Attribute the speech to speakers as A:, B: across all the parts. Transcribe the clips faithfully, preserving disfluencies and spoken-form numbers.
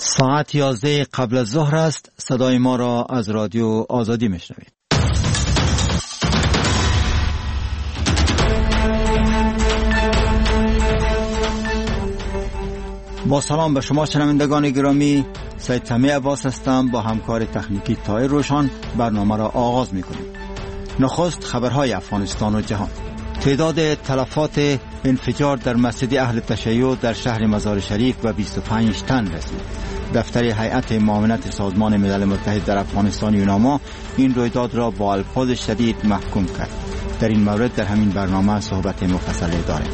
A: ساعت یازده قبل از ظهر است. صدای ما را از رادیو آزادی میشنوید. با سلام به شما شنوندگان گرامی، سید تمی عباس هستم. با همکار تکنیکی طاهر روشن برنامه را آغاز میکنیم. نخست خبرهای افغانستان و جهان. تعداد تلفات انفجار در مسجد اهل تشیع در شهر مزار شریف به بیست و پنج تن رسید. دفتر هیئت معاونت سازمان ملل متحد در افغانستان یوناما این رویداد را با الفاظ شدید محکوم کرد. در این مورد در همین برنامه صحبت مفصلی داریم.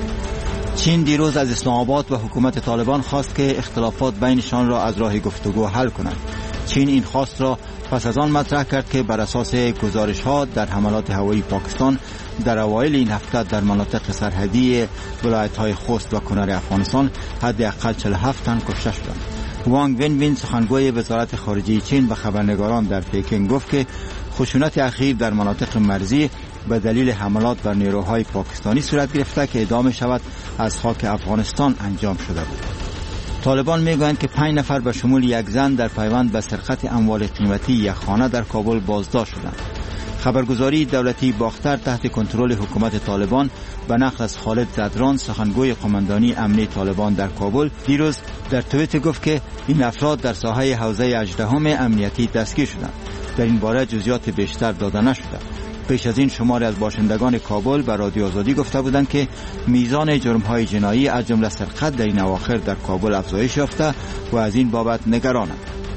A: چین دیروز از اسلام آباد و حکومت طالبان خواست که اختلافات بینشان را از راه گفتگو حل کنند. چین این خواست را پس از آن مطرح کرد که بر اساس گزارش‌ها در حملات هوایی پاکستان در اوایل این هفته در مناطق سرحدی ولایت‌های خوست و کنر افغانستان حداقل چهل و هفت تن کشته شدند. وانگ ون وین سخنگوی وزارت خارجه چین به خبرنگاران در پکین گفت که خشونت اخیر در مناطق مرزی به دلیل حملات بر نیروهای پاکستانی صورت گرفته که ادامه شود از خاک افغانستان انجام شده بود. طالبان میگویند که پنج نفر به شمول یک زن در پیوند به سرقت اموال قیمتی یک خانه در کابل بازداشت شدند. خبرگزاری دولتی باختر تحت کنترل حکومت طالبان به نقل از خالد زدران سخنگوی قماندانی امنی طالبان در کابل دیروز در توییتر گفت که این افراد در ساحه حوزه هجدهم امنیتی دستگیر شدند. در این باره جزئیات بیشتر داده نشده. پیش از این شماری از باشندگان کابل به رادیو آزادی گفته بودند که میزان جرم‌های جنایی از جمله سرقت در این اواخر در کابل افزایش یافته و از این بابت نگرانند.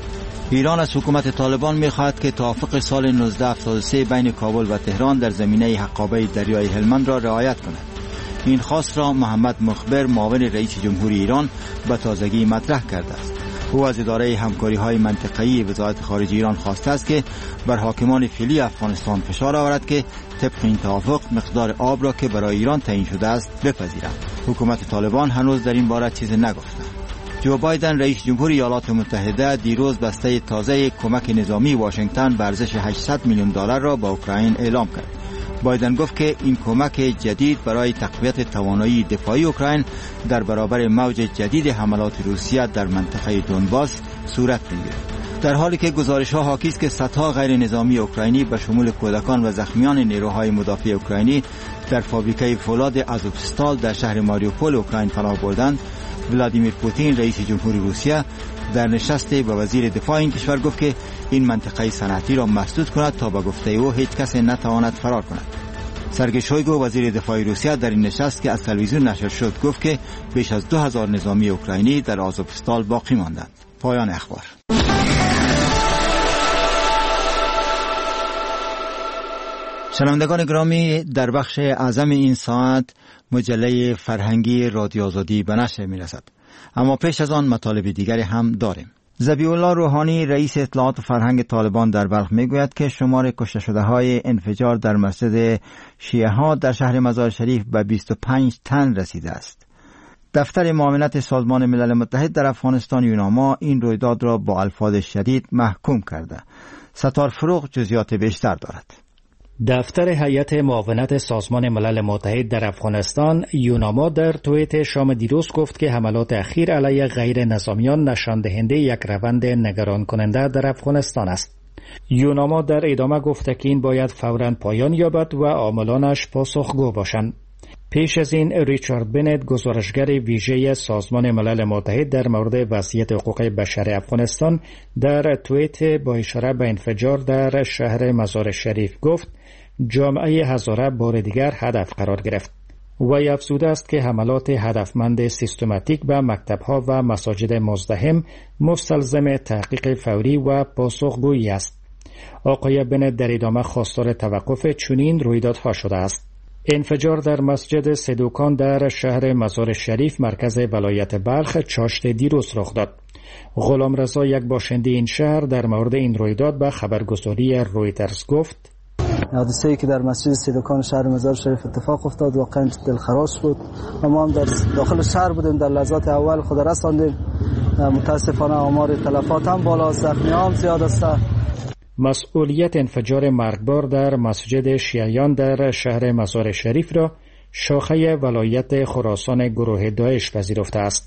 A: ایران از حکومت طالبان می‌خواهد که توافق سال نوزده هفتاد و سه بین کابل و تهران در زمینه حقابه دریای هلمند را رعایت کند. این خواست را محمد مخبر معاون رئیس جمهوری ایران به تازگی مطرح کرده است. او از اداره همکاری‌های منطقه‌ای وزارت خارجه ایران خواسته است که بر حاکمان فعلی افغانستان فشار آورد که طبق این توافق مقدار آب را که برای ایران تعیین شده است بپذیرند. حکومت طالبان هنوز در این باره چیزی نگفته. جو بایدن رئیس جمهوری ایالات متحده دیروز بسته تازه کمک نظامی واشنگتن به ارزش هشتصد میلیون دلار را به اوکراین اعلام کرد. بایدن گفت که این کمک جدید برای تقویت توانایی دفاعی اوکراین در برابر موج جدید حملات روسیه در منطقه دونباس صورت می‌گیرد. در حالی که گزارش‌ها حاکی است که صدها غیر نظامی اوکراینی به شمول کودکان و زخمیان نیروهای مدافع اوکراینی در فابریکه فولاد آزوفستال در شهر ماریوپول اوکراین پناه بردند، ولادیمیر پوتین رئیس جمهوری روسیه در نشست با وزیر دفاع این کشور گفت که این منطقه صنعتی را مسدود کند تا به گفته او هیچ کس نتواند فرار کند. سرگئی شویگو وزیر دفاع روسیه در این نشست که از تلویزیون نشر شد گفت که بیش از دو هزار نظامی اوکراینی در آزوفستال باقی ماندند. پایان اخبار. شنوندگان گرامی، در بخش اعظم این ساعت مجله فرهنگی رادیو آزادی به نشر می‌رسد. اما پیش از آن مطالب دیگری هم داریم. ذبیح الله روحانی رئیس اطلاعات فرهنگ طالبان در بلخ میگوید که شمار کشته شده های انفجار در مسجد شیعه ها در شهر مزار شریف به بیست و پنج تن رسیده است. دفتر معاونت سازمان ملل متحد در افغانستان یوناما این رویداد را با الفاظ شدید محکوم کرده. ستار فروغ جزئیات بیشتر دارد.
B: دفتر هیئت معاونت سازمان ملل متحد در افغانستان یوناما در توییت شام دیروز گفت که حملات اخیر علیه غیر نظامیان نشان دهنده یک روند نگران کننده در افغانستان است. یوناما در ادامه گفت که این باید فوراً پایان یابد و عاملانش پاسخگو باشند. پیش از این ریچارد بنت گزارشگر ویژه سازمان ملل متحد در مورد وضعیت حقوق بشر افغانستان در توییت با اشاره به انفجار در شهر مزار شریف گفت جامعه هزاره بار دیگر هدف قرار گرفت. وی افزوده است که حملات هدفمند سیستماتیک به مکتب‌ها و مساجد مزدحم مستلزم تحقیق فوری و پاسخگویی است. آقای بنت در ادامه خواستار توقف چنین رویدادها شده است. انفجار در مسجد صدوکان در شهر مزار شریف مرکز ولایت بلخ چاشت دیروز رخ داد. غلام رضا یک باشنده این شهر در مورد این رویداد به خبرگزاری رویترز گفت
C: حادثه‌ای که در مسجد صدوکان شهر مزار شریف اتفاق افتاد واقعا دلخراش بود و ما هم در داخل شهر بودیم، در لحظات اول خود رساندیم. متاسفانه آمار تلفات هم بالا است، زخمی‌ها هم زیاد است.
B: مسئولیت انفجار مرگبار در مسجد شیعیان در شهر مزار شریف را شاخه ولایت خراسان گروه داعش پذیرفته است.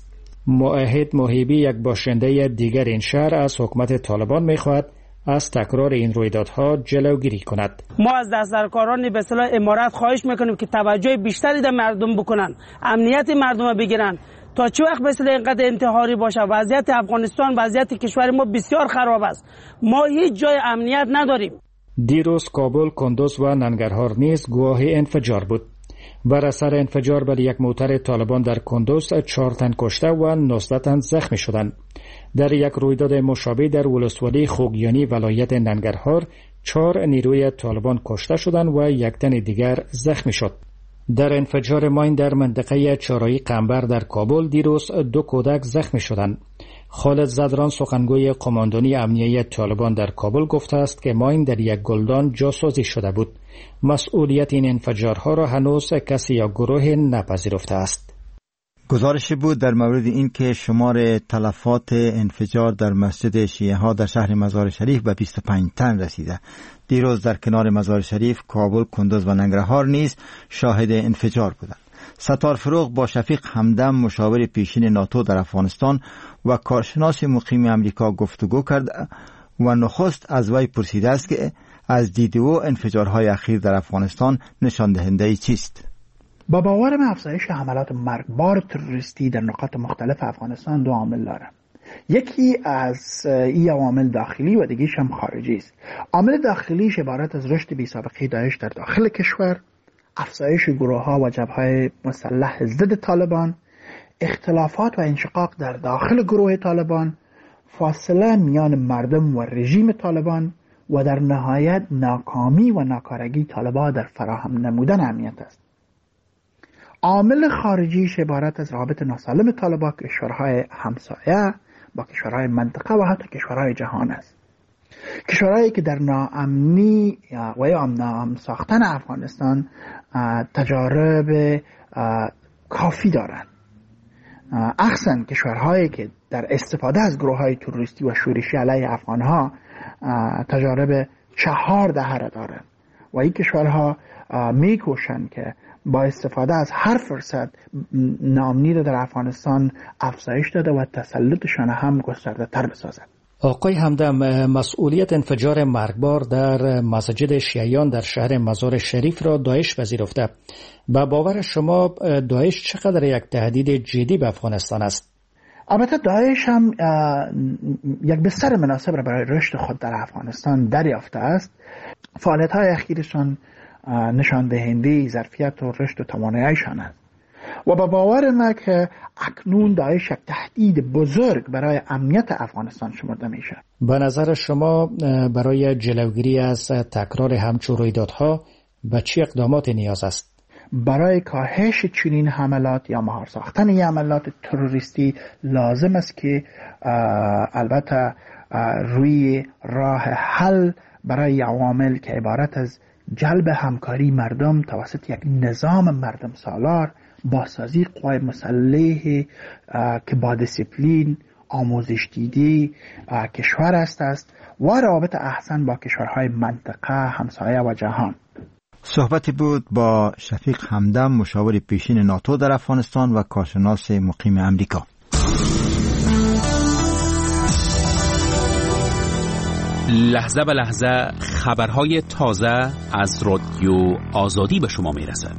B: معاهد محیبی، یک باشنده دیگر این شهر، از حکومت طالبان می‌خواهد از تکرار این رویدادها جلوگیری کند.
D: ما از دسترکاران به اصطلاح امارات خواهش میکنیم که توجه بیشتری در مردم بکنن، امنیت مردم بگیرن. تا چه وقت به اصطلاح اینقدر انتحاری باشه؟ وضعیت افغانستان، وضعیت کشور ما بسیار خراب است. ما هیچ جای امنیت نداریم.
B: دیروز کابل، کندوز و ننگرهار نیز گواه انفجار بود. بر اثر انفجار بر یک موتر طالبان در کندوز چهار تن کشته و نوزده تن زخمی شدند. در یک رویداد مشابه در ولسوالی خوگیانی ولایت ننگرهار چهار نیروی طالبان کشته شدند و یک تن دیگر زخمی شد. در انفجار ماین در منطقه چهارراه قنبر در کابل دیروز دو کودک زخمی شدند. خالد زدران، سخنگوی قماندانی امنیه طالبان در کابل، گفته است که ماین در یک گلدان جاسازی شده بود. مسئولیت این انفجارها را هنوز کسی یا گروه نپذیرفته است.
A: گزارشی بود در مورد این که شمار تلفات انفجار در مسجد شیعه ها در شهر مزار شریف به بیست و پنج تن رسیده. دیروز در کنار مزار شریف، کابل، کندوز و ننگرهار نیز شاهد انفجار بودند. ستار فروغ با شفیق همدم، مشاور پیشین ناتو در افغانستان و کارشناس مقیم امریکا گفتگو کرد و نخست از وی پرسیده است که از دید او انفجارهای اخیر در افغانستان نشان دهنده چیست؟
E: با باورم افزایش حملات مرگبار تروریستی در نقاط مختلف افغانستان دو عامل داره. یکی از این عوامل داخلی و دیگیش هم خارجی است. عامل داخلیش عبارت از رشد بی‌سابقه داعش در داخل کشور، افزایش گروه‌ها و جبهه‌های مسلح ضد طالبان، اختلافات و انشقاق در داخل گروه طالبان، فاصله میان مردم و رژیم طالبان و در نهایت ناکامی و ناکارگی طالبان در فراهم نمودن امنیت است. عامل خارجیش عبارت از رابط ناسالم طالبان با کشورهای همسایه، با کشورهای منطقه و حتی کشورهای جهان است. کشورهایی که در ناامنی و یا ناامن ساختن افغانستان تجارب کافی دارند. اخصن کشورهایی که در استفاده از گروه‌های تروریستی و شورشی علیه افغانها تجارب چهار دهه را دارند و این کشورها میکوشند که با استفاده از هر فرصت ناامنی را در افغانستان افزایش داده و تسلطشان هم گسترده تر بسازد.
B: آقای همدم، مسئولیت انفجار مرگبار در مسجد شیعیان در شهر مزار شریف را داعش پذیرفته. با باور شما داعش چقدر یک تهدید جدی به افغانستان است؟
E: البته داعش هم یک بستر مناسب را برای رشد خود در افغانستان دریافته است. فعالیت‌های اخیرشان نشان دهنده ظرفیت و رشد و تواناییشان است و با باور ما که اکنون داعش یک تهدید بزرگ برای امنیت افغانستان شمرده میشه.
B: به نظر شما برای جلوگیری از تکرار همچون رویدادها به چه اقدامات نیاز است؟
E: برای کاهش چنین حملات یا مهار ساختن این حملات تروریستی لازم است که البته روی راه حل برای عوامل که عبارت از جلب همکاری مردم توسط یک نظام مردم سالار، بازسازی قوای مسلح که با دیسیپلین، آموزش دیده کشور است است و روابط احسن با کشورهای منطقه، همسایه و جهان.
A: صحبتی بود با شفیق همدم، مشاور پیشین ناتو در افغانستان و کارشناس مقیم امریکا.
F: لحظه به لحظه خبرهای تازه از رادیو آزادی به شما میرسد.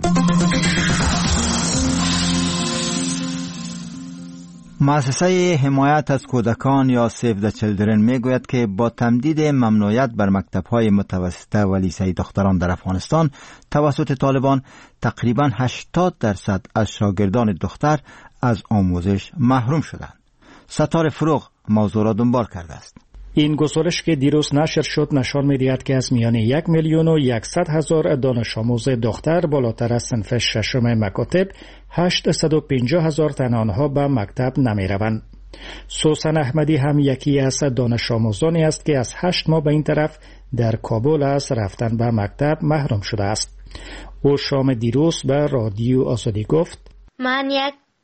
A: مؤسسه حمایت از کودکان یا سیو د چیلدرن میگوید که با تمدید ممنوعیت بر مکتب‌های متوسطه و لیسه دختران در افغانستان توسط طالبان، تقریباً هشتاد درصد از شاگردان دختر از آموزش محروم شدند. ستار فروغ موضوع را دنبال کرده است.
B: این گزارش که دیروز نشر شد نشان می‌دهد که از میان یک میلیون و یکصد هزار دانش آموز دختر بالاتر از صنف ششم مکاتب، هشتصد و پنجاه هزار تن آنها به مکتب نمی‌روند. سوسن احمدی هم یکی از دانش آموزانی است که از هشت ماه به این طرف در کابل از رفتن به مکتب محروم شده است. او شام دیروز به رادیو آزادی گفت:
G: من یک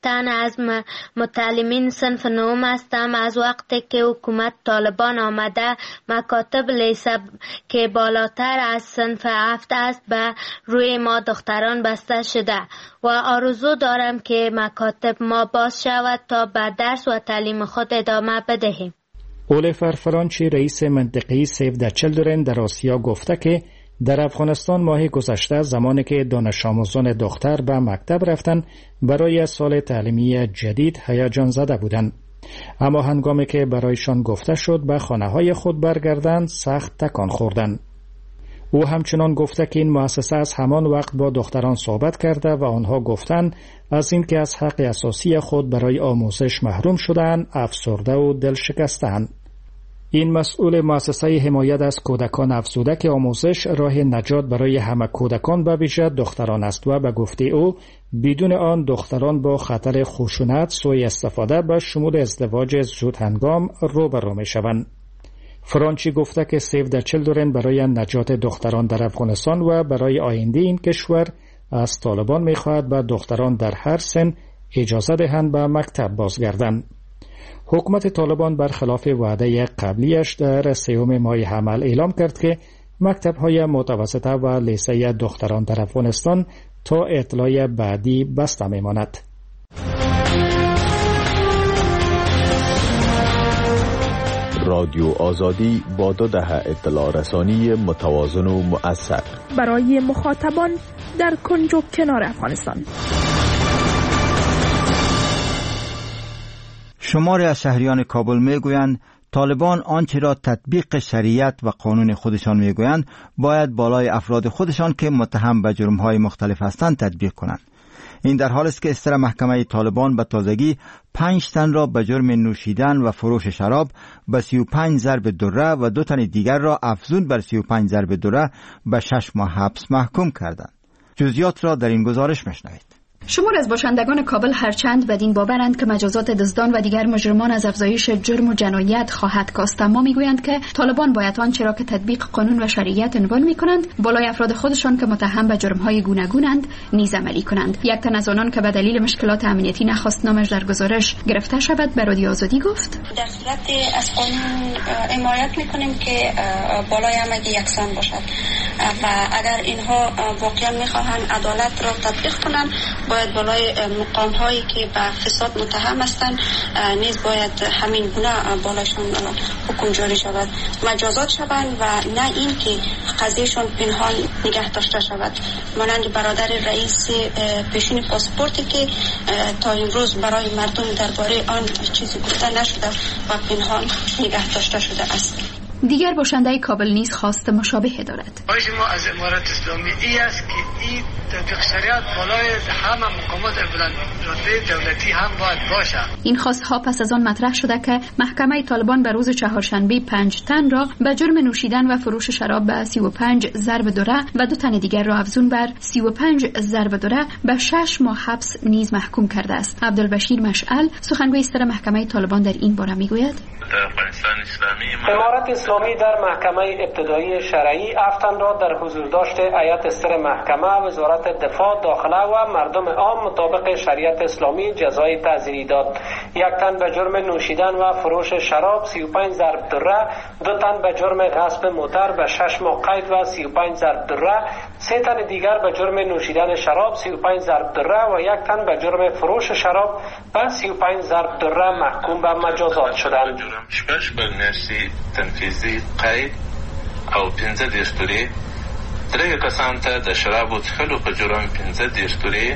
G: تن از متعلمین صنف نهم هستم. از وقتی که حکومت طالبان آمده مکاتب لیسه که بالاتر از صنف هفت است به روی ما دختران بسته شده و آرزو دارم که مکاتب ما باز شود تا به درس و تعلیم خود ادامه بدهیم.
B: اولیفر فرانچی رئیس منطقه‌ای سیو د چیلدرن در آسیا گفته که در افغانستان ماه گذشته زمانی که دانش آموزان دختر به مکتب رفتند برای سال تعلیمی جدید هیجان زده بودند، اما هنگامی که برایشان گفته شد به خانه‌های خود برگردند سخت تکان خوردند. او همچنان گفته که این مؤسسه از همان وقت با دختران صحبت کرده و آنها گفتند از اینکه از حق اساسی خود برای آموزش محروم شدند افسرده و دل شکستند. این مسئول مؤسسه حمایت از کودکان افزوده که آموزش راه نجات برای همه کودکان به ویژه دختران است و به گفته او بدون آن دختران با خطر خشونت، سوء استفاده به شمول ازدواج زود هنگام روبرو می شوند. فرانچی گفته که سیو د چیلدرن برای نجات دختران در افغانستان و برای آینده این کشور از طالبان می خواهد به دختران در هر سن اجازه دهند به مکتب بازگردند. حکومت طالبان برخلاف وعده قبلیش در سوم ماه حمل اعلام کرد که مکتب‌های متوسطه و لیسه دختران در افغانستان تا اطلاع بعدی بسته می‌ماند.
H: رادیو آزادی با دو دهه اطلاع رسانی متوازن و مؤثر
I: برای مخاطبان در کنج و کنار افغانستان.
A: شماری از شهریان کابل میگویند طالبان آنچه را تطبیق شریعت و قانون خودشان میگویند باید بالای افراد خودشان که متهم به جرم‌های مختلف هستند تطبیق کنند. این در حالی است که استر محکمه طالبان به تازگی پنج تن را به جرم نوشیدن و فروش شراب به سی و پنج ضرب دره و دو تن دیگر را افزون بر سی و پنج ضرب دره به شش ماه حبس محکوم کردند. جزئیات را در این گزارش میشنوید.
J: شمار از باشندگان کابل هرچند بدین باورند که مجازات دزدان و دیگر مجرمان از افزایش جرم و جنایت خواهد کاست، اما میگویند که طالبان باید آنچه را که تطبیق قانون و شریعت عنوان میکنند بالای افراد خودشان که متهم به جرم‌های گوناگونند نیز عملی کنند. یک تن از آنان که به دلیل مشکلات امنیتی نخواست نامش در گزارش گرفته شود به رادیو آزادی گفت:
K: در صورت از قانون حمایت میکنیم که بالای همگی یکسان باشد و اگر اینها واقعا میخواهند عدالت را تطبیق کنند باید بالای مقام هایی که به فساد متهم هستند نیز باید همین گونه بالاشون حکم جاری شود، مجازات شوند و نه این که قضیهشون پنهان نگه داشته شود، مانند برادر رئیس پیشین پاسپورتی که تا امروز برای مردم درباره آن چیزی گفته نشده و پنهان نگه داشته شده است.
J: دیگر باشنده کابل نیز خواست مشابه دارد.
L: خواهش ما از امارت اسلامی ای است که این تطبیق شریعت بالای همه مقامات رتبه دولتی هم باید باشه.
J: این خواستها پس از آن مطرح شده که محکمه طالبان به روز چهارشنبه پنج تن را به جرم نوشیدن و فروش شراب به سی و پنج ضرب دره و دو تن دیگر را افزون بر سی و پنج ضرب دره به شش ماه حبس نیز محکوم کرده است. عبدالبشیر مشعل سخنگوی استر محکمه طالبان در این باره میگوید:
M: در افغانستان اسلامی
N: امارت اسلامی در محکمه ابتدایی شرعی افتن را در حضور داشت هیئت سر محکمه، وزارت دفاع، داخله و مردم عام مطابق شریعت اسلامی جزای تعزیری داد. یک تن به جرم نوشیدن و فروش شراب سی و پنج ضرب دره، دو تن به جرم غصب موتر به شش ماه قید و سی و پنج ضرب دره، سه تن دیگر به جرم نوشیدن شراب سی و پنج ضرب دره و یک تن به جرم فروش شراب به سی و پنج ضرب دره محکوم به مجازات شدند.
M: شپږ بلنرسي تنفیذي قید او پنځه دېرش تورې، درې کسان ته د شرابو څښلو په جرم پنځه دېرش تورې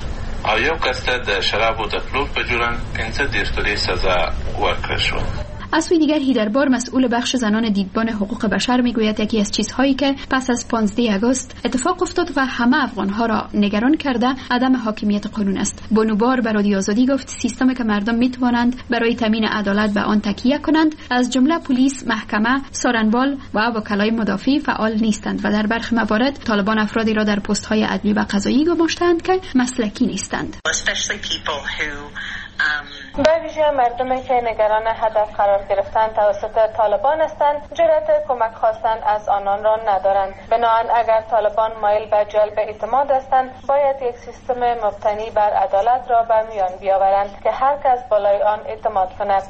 M: او یو کس ته د شرابو د پلور په جرم پنځه دېرش تورې سزا ورکړل شوه.
J: از سوی دیگر هیدربار مسئول بخش زنان دیدبان حقوق بشر میگوید یکی از چیزهایی که پس از پانزده آگوست اتفاق افتاد و همه افغانها را نگران کرده عدم حاکمیت قانون است. بانوبار به رادیو آزادی گفت سیستمی که مردم میتوانند برای تامین عدالت به آن تکیه کنند از جمله پلیس، محکمه، سارنبال و وکلای مدافع فعال نیستند و در برخی موارد طالبان افرادی را در پست‌های عدلی و قضایی گماشتند که مسلکی نیستند.
O: به ویژه مردمی که نگران هدف قرار گرفتن توسط طالبان هستند جرأت کمک خواستن از آنان را ندارند. بنابراین اگر طالبان مایل به جلب اعتماد هستند باید یک سیستم مبتنی بر عدالت را به میان بیاورند که هر کس بالای آن اعتماد کند.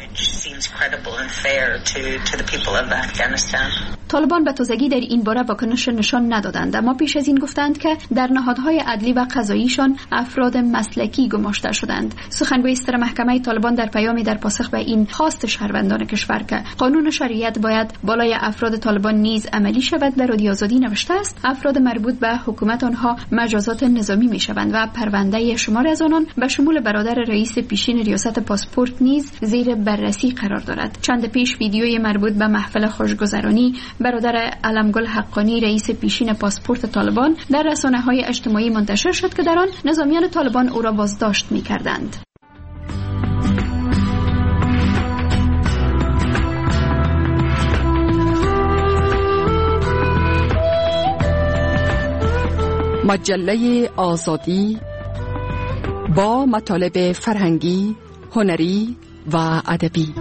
J: طالبان به تازگی در این باره واکنش نشان ندادند، اما پیش از این گفتند که در نهادهای عدلی و قضاییشان افراد مسلکی گماشته شدند. سخنگوی ستر محکمه طالبان در پیامی در پاسخ به این خواست شهروندان کشور که قانون شریعت باید بالای افراد طالبان نیز عملی شود در رادیو آزادی نوشته است افراد مربوط به حکومت آنها مجازات نظامی می شوند و پرونده شمار از آنان به شمول برادر رئیس پیشین ریاست پاسپورت نیز زیر بررسی قرار دارد. چند پیش ویدیوی مربوط به محفل خوشگذرانی برادر علمگل حقانی رئیس پیشین پاسپورت طالبان در رسانه‌های اجتماعی منتشر شد که در آن نظامیان طالبان او را بازداشت می‌کردند.
P: مجله آزادی با مطالب فرهنگی، هنری و ادبی.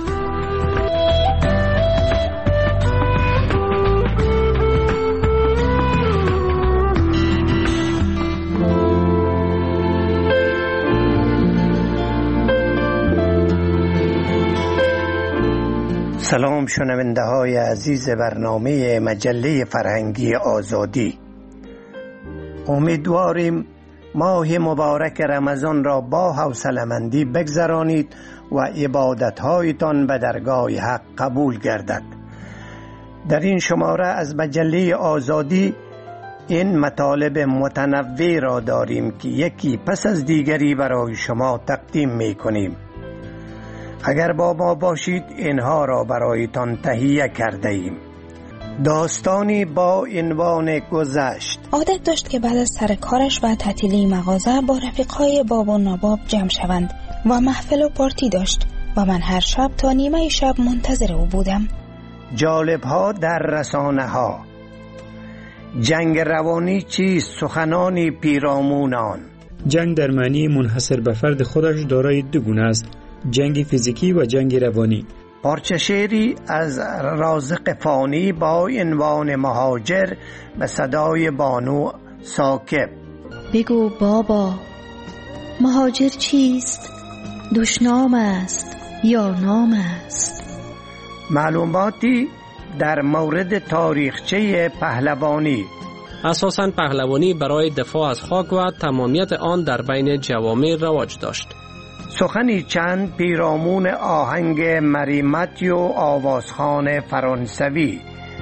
Q: سلام شنونده های عزیز برنامه مجله فرهنگی آزادی. امیدواریم ماه مبارک رمضان را با حوصله‌مندی بگذرانید و عبادت‌هایتان به درگاه حق قبول گردد. در این شماره از مجله آزادی این مطالب متنوع را داریم که یکی پس از دیگری برای شما تقدیم می‌کنیم. اگر با ما باشید اینها را برایتان تهیه کرده ایم. داستانی با عنوان گذشت.
R: عادت داشت که بعد از سر کارش و تعطیلی مغازه با رفیقای باب و ناباب جمع شوند و محفل و پارتی داشت و من هر شب تا نیمه شب منتظر او بودم.
Q: جالب ها در رسانه ها. جنگ روانی چیست؟ سخنانی پیرامونان.
S: جنگ در معنی منحصر به فرد خودش دارای دو گونه است: جنگ فیزیکی و جنگ روانی.
Q: پارچه شعری از رازق فانی با عنوان مهاجر به صدای بانو ساکب.
T: بگو بابا مهاجر چیست؟ دشنام است یا نام است؟
Q: معلوماتی در مورد تاریخچه پهلوانی.
N: اساساً پهلوانی برای دفاع از خاک و تمامیت آن در بین جوامع رواج داشت.
Q: سخنی چند پیرامون آهنگ مریمتیو آوازخوان فرانسوی.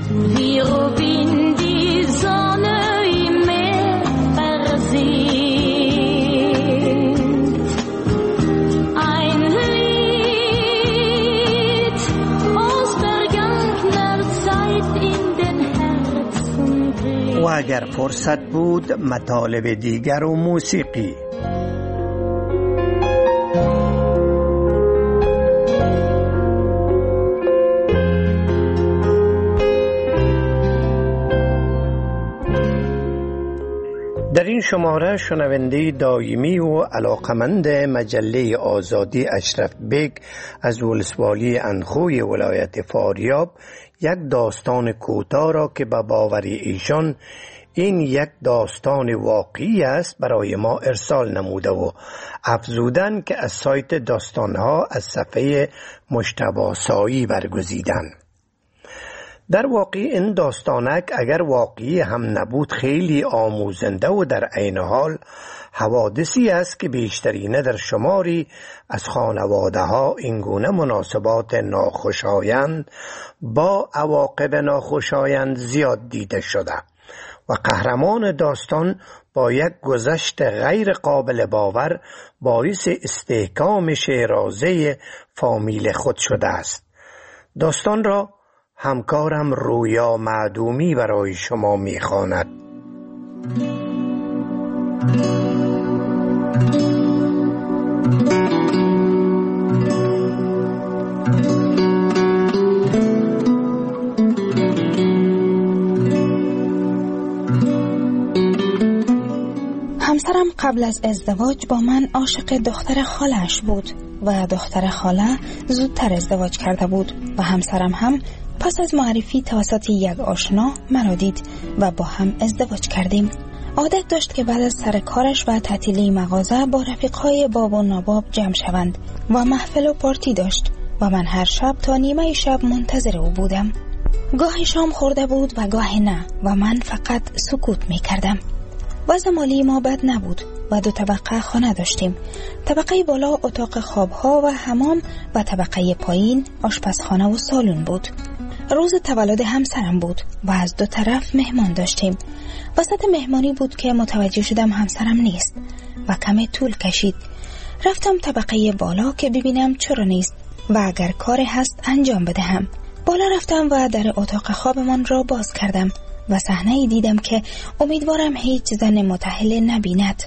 Q: و اگر فرصت بود مطالب دیگر و موسیقی. در این شماره شنونده دائمی و علاقمند مجله آزادی اشرف بیگ از ولسوالی انخوی ولایت فاریاب یک داستان کوتاه را که به باور ایشان این یک داستان واقعی است برای ما ارسال نموده و افزودن که از سایت داستانها از صفحه مجتبی سایی برگزیدن. در واقع این داستانک اگر واقعی هم نبود خیلی آموزنده و در عین حال حوادثی است که بیشترینه در شماری از خانواده ها اینگونه مناسبات ناخوشایند با عواقب ناخوشایند زیاد دیده شده و قهرمان داستان با یک گذشت غیر قابل باور باعث استحکام شیرازه فامیل خود شده است. داستان را همکارم رویا معدومی برای شما میخواند.
R: همسرم قبل از ازدواج با من عاشق دختر خالش بود. و دختر خاله زودتر ازدواج کرده بود و همسرم هم پس از معرفی توسط یک آشنا مرا دید و با هم ازدواج کردیم. عادت داشت که بعد از سر کارش و تعطیلی مغازه با رفیقای باب و ناباب جمع شوند و محفل و پارتی داشت و من هر شب تا نیمه شب منتظر او بودم. گاهی شام خورده بود و گاهی نه و من فقط سکوت می کردم. وضع مالی ما بد نبود و دو طبقه خانه داشتیم. طبقه بالا اتاق خوابها و حمام و طبقه پایین آشپزخانه و سالن بود. روز تولد همسرم بود و از دو طرف مهمان داشتیم. وسط مهمانی بود که متوجه شدم همسرم نیست و کمی طول کشید. رفتم طبقه بالا که ببینم چرا نیست و اگر کاری هست انجام بدهم. بالا رفتم و در اتاق خوابمان را باز کردم و صحنه‌ای دیدم که امیدوارم هیچ زن متأهل نبیند.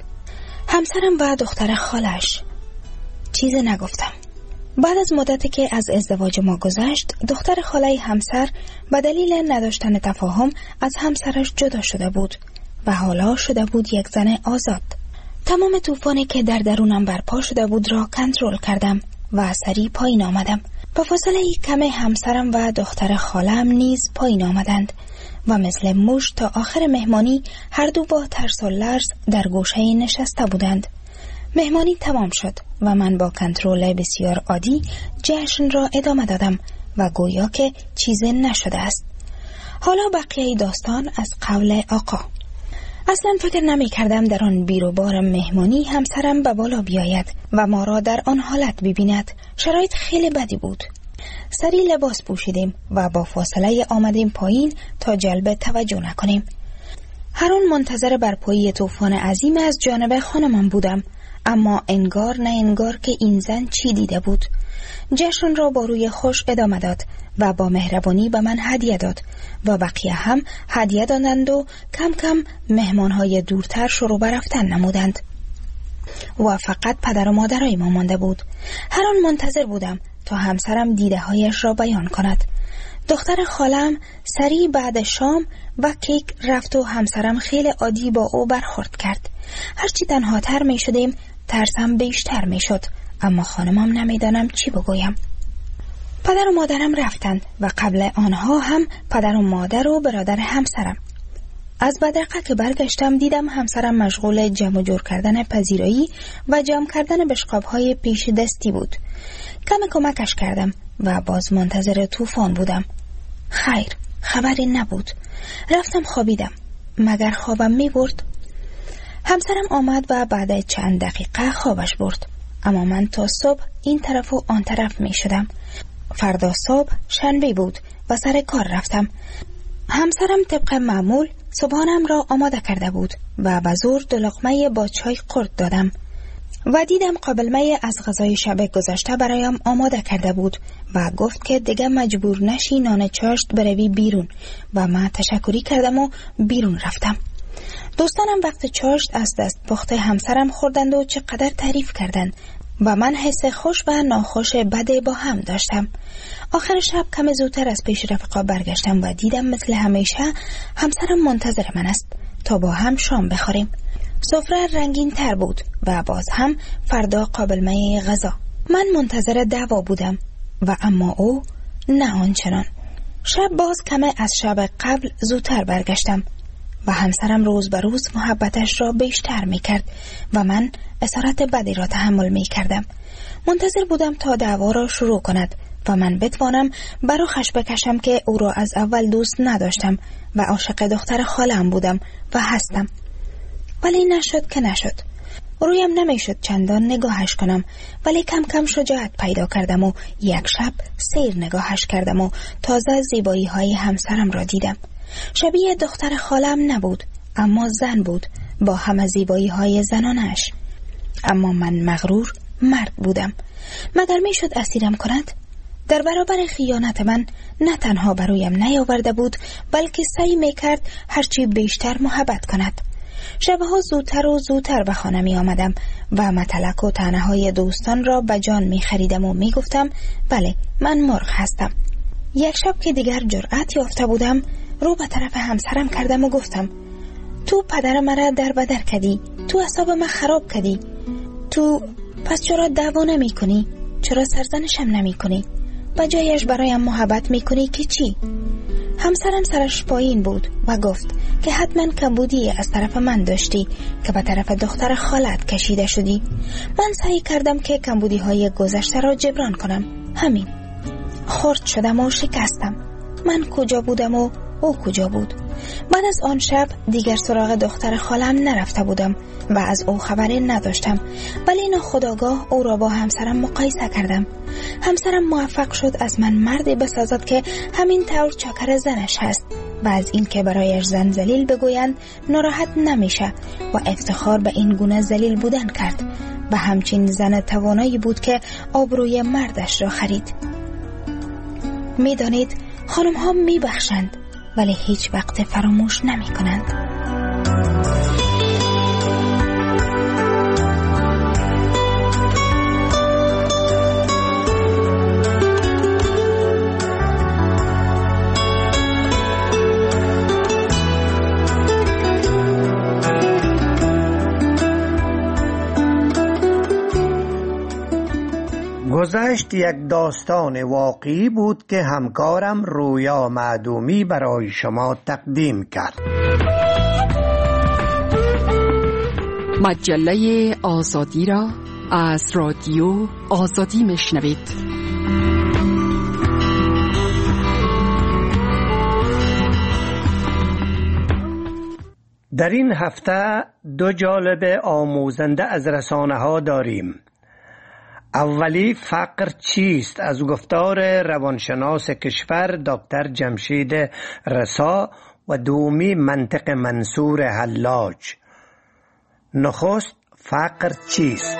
R: همسرم و دختر خالش. چیزی نگفتم. بعد از مدتی که از ازدواج ما گذشت، دختر خاله همسر به دلیل نداشتن تفاهم از همسرش جدا شده بود و حالا شده بود یک زن آزاد. تمام طوفانی که در درونم برپا شده بود را کنترل کردم و سریع پایین آمدم. با فاصله کمی همسرم و دختر خالم نیز پایین آمدند و مثل موش تا آخر مهمانی هر دو با ترس و لرز در گوشه نشسته بودند. مهمانی تمام شد و من با کنترل بسیار عادی جشن را ادامه دادم و گویا که چیزی نشده است. حالا بقیه داستان از قول آقا. اصلا فکر نمی کردم در آن بیروبار مهمانی همسرم به بالا بیاید و ما را در آن حالت ببیند. شرایط خیلی بدی بود. سری لباس پوشیدیم و با فاصله آمدیم پایین تا جلب توجه نکنیم. هر آن منتظر برپایی طوفان عظیم از جانب خانمان بودم، اما انگار نه انگار که این زن چی دیده بود. جشن را با روی خوش ادامه داد و با مهربانی به من هدیه داد و بقیه هم هدیه دادند و کم کم مهمانهای دورتر شروع به رفتن نمودند و فقط پدر و مادرای ما مانده بود. هر آن منتظر بودم تا همسرم دیده هایش را بیان کند. دختر خالم سریع بعد شام و کیک رفت و همسرم خیلی عادی با او برخورد کرد. هرچی تنها تر می شدیم ترسم بیشتر می شد، اما خانمم نمیدانم چی بگویم. پدر و مادرم رفتند و قبل آنها هم پدر و مادر و برادر همسرم. از بدرقه که برگشتم دیدم همسرم مشغول جمع جور کردن پذیرایی و جمع کردن بشقاب‌های پیش دستی بود. کم کمکش کردم و باز منتظر طوفان بودم. خیر، خبری نبود. رفتم خوابیدم، مگر خوابم می برد. همسرم آمد و بعد چند دقیقه خوابش برد، اما من تا صبح این طرف و آن طرف می شدم. فردا صبح شنبه بود و سر کار رفتم. همسرم طبق معمول صبحانم را آماده کرده بود و به زور دو لقمه با چای قورت دادم و دیدم قابلمه از غذای شب گذشته برایم آماده کرده بود و گفت که دیگه مجبور نشی نان چاشت بروی بیرون و من تشکری کردم و بیرون رفتم. دوستانم وقت چاشت از دست پخت همسرم خوردند و چقدر تعریف کردند و من حس خوش و ناخوش بده با هم داشتم. آخر شب کم زودتر از پیش رفقا برگشتم و دیدم مثل همیشه همسرم منتظر من است تا با هم شام بخوریم. سفره رنگین تر بود و باز هم فردا قابلمه غذا. من منتظر دعوا بودم و اما او نه آنچنان. شب باز کمه از شب قبل زودتر برگشتم و همسرم روز به روز محبتش را بیشتر می کرد و من اسارت بدی را تحمل می کردم. منتظر بودم تا دعوا را شروع کند و من بتوانم بروخش بکشم که او را از اول دوست نداشتم و عاشق دختر خالم بودم و هستم. ولی نشد که نشد. رویم نمیشد چندان نگاهش کنم، ولی کم کم شجاعت پیدا کردم و یک شب سیر نگاهش کردم و تازه زیبایی های همسرم را دیدم. شبیه دختر خالم نبود، اما زن بود با همه زیبایی های زنانش. اما من مغرور مرد بودم. مگر میشد اسیرم کند؟ در برابر خیانت من نه تنها برایم نیاورده بود، بلکه سعی میکرد هرچی بیشتر محبت کند. شبها زودتر و زودتر به خانه می آمدم و متلک و طعنه های دوستان را به جان می خریدم و می گفتم بله من مرغ هستم. یک شب که دیگر جرأت یافته بودم رو به طرف همسرم کردم و گفتم تو پدر مرا در بدر کردی، تو اعصاب من خراب کردی، تو پس چرا دعوا نمی کنی؟ چرا سرزنشم نمی کنی؟ و جایش برایم محبت می کنی که چی؟ همسرم سرش پایین بود و گفت که حتما کمبودی از طرف من داشتی که به طرف دختر خالت کشیده شدی. من سعی کردم که کمبودی های گذشته را جبران کنم. همین. خرد شدم و شکستم. من کجا بودم و او کجا بود؟ بعد از آن شب دیگر سراغ دختر خالم نرفته بودم و از او خبری نداشتم، ولی ناخودآگاه او را با همسرم مقایسه کردم. همسرم موفق شد از من مردی بسازد که همین طور چاکر زنش هست و از این که برایش زن ذلیل بگویند ناراحت نمیشه و افتخار به این گونه ذلیل بودن کرد و همچین زن توانایی بود که آبروی مردش را خرید. میدانید خانم ها می بخشند ولی هیچ وقت فراموش نمی کنند.
Q: گذشت یک داستان واقعی بود که همکارم رویا معدومی برای شما تقدیم کرد.
P: مجله آزادی را از رادیو آزادی میشنوید.
Q: در این هفته دو جالب آموزنده از رسانه ها داریم. اولی فقر چیست از گفتار روانشناس کشور دکتر جمشید رسا و دومی منطق منصور حلاج. نخست فقر چیست؟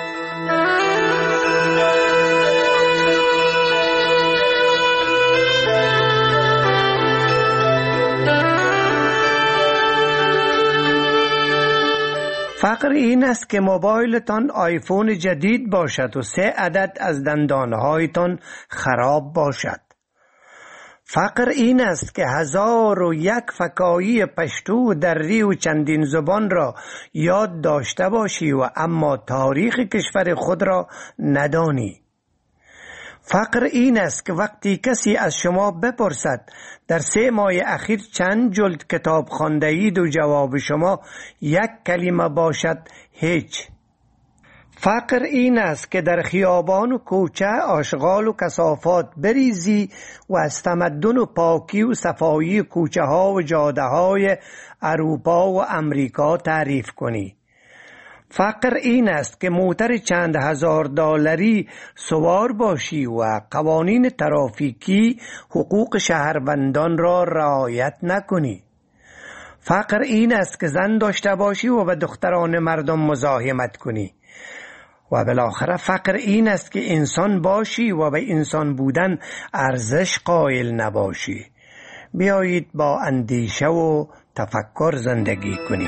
Q: فقر این است که موبایلتان آیفون جدید باشد و سه عدد از دندانهایتان خراب باشد. فقر این است که هزار و یک فکایی پشتو دری و چندین زبان را یاد داشته باشی و اما تاریخ کشور خود را ندانی. فقر این است که وقتی کسی از شما بپرسد در سه ماه اخیر چند جلد کتاب خوانده اید و جواب شما یک کلمه باشد هیچ. فقر این است که در خیابان و کوچه آشغال و کثافات بریزی و از تمدن و پاکی و صفایی کوچه ها و جاده های اروپا و امریکا تعریف کنی. فقر این است که موتر چند هزار دلاری سوار باشی و قوانین ترافیکی حقوق شهروندان را رعایت نکنی. فقر این است که زن داشته باشی و به دختران مردم مزاحمت کنی. و بالاخره فقر این است که انسان باشی و به انسان بودن ارزش قائل نباشی. بیایید با اندیشه و تفکر زندگی کنیم.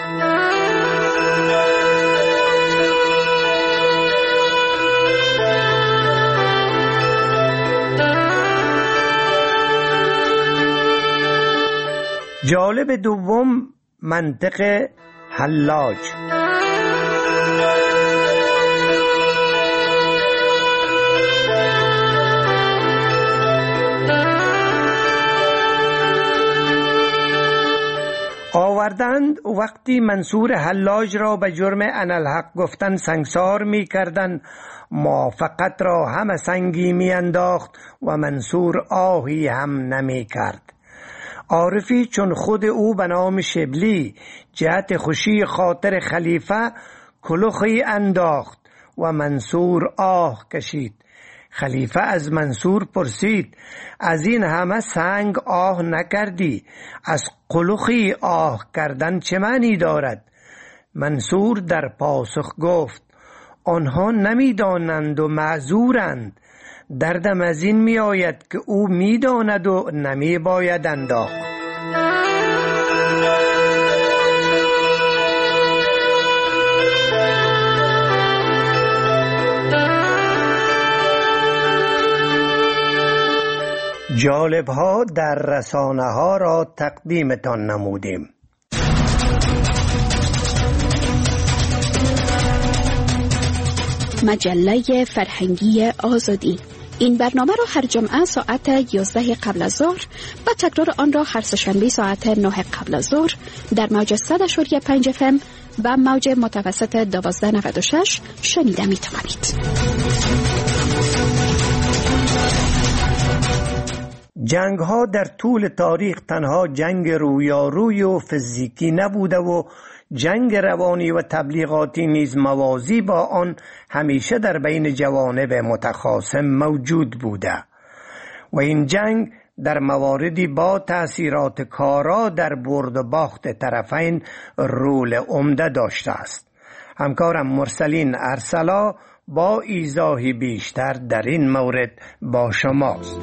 Q: جالب دوم منطق حلاج. آوردند وقتی منصور حلاج را به جرم انالحق گفتن سنگسار می کردن، موافقت را همه سنگی می انداخت و منصور آهی هم نمی کرد. عارفی چون خود او به نام شبلی جهت خوشی خاطر خلیفه کلوخی انداخت و منصور آه کشید. خلیفه از منصور پرسید از این همه سنگ آه نکردی، از قلوخی آه کردن چه معنی دارد؟ منصور در پاسخ گفت آنها نمیدانند و معذورند. دردم از این می آید که او می داند و نمی باید انداخت. جالب ها در رسانه ها را تقدیمتان نمودیم.
J: مجله فرهنگی آزادی. این برنامه را هر جمعه ساعت یازده قبل از ظهر و تکرار آن را هر سه‌شنبه ساعت نه قبل از ظهر در موج صد و پنج اف ام و موج متوسط دوازده نود و شش شنیده می توانید.
Q: جنگ ها در طول تاریخ تنها جنگ رویاروی و فیزیکی نبوده و جنگ روانی و تبلیغاتی نیز موازی با آن همیشه در بین جوانب متخاصم موجود بوده و این جنگ در مواردی با تأثیرات کارا در برد و باخت طرفین رول عمده داشته است. همکارم مرسلین ارسلا با ایضاحی بیشتر در این مورد با شماست.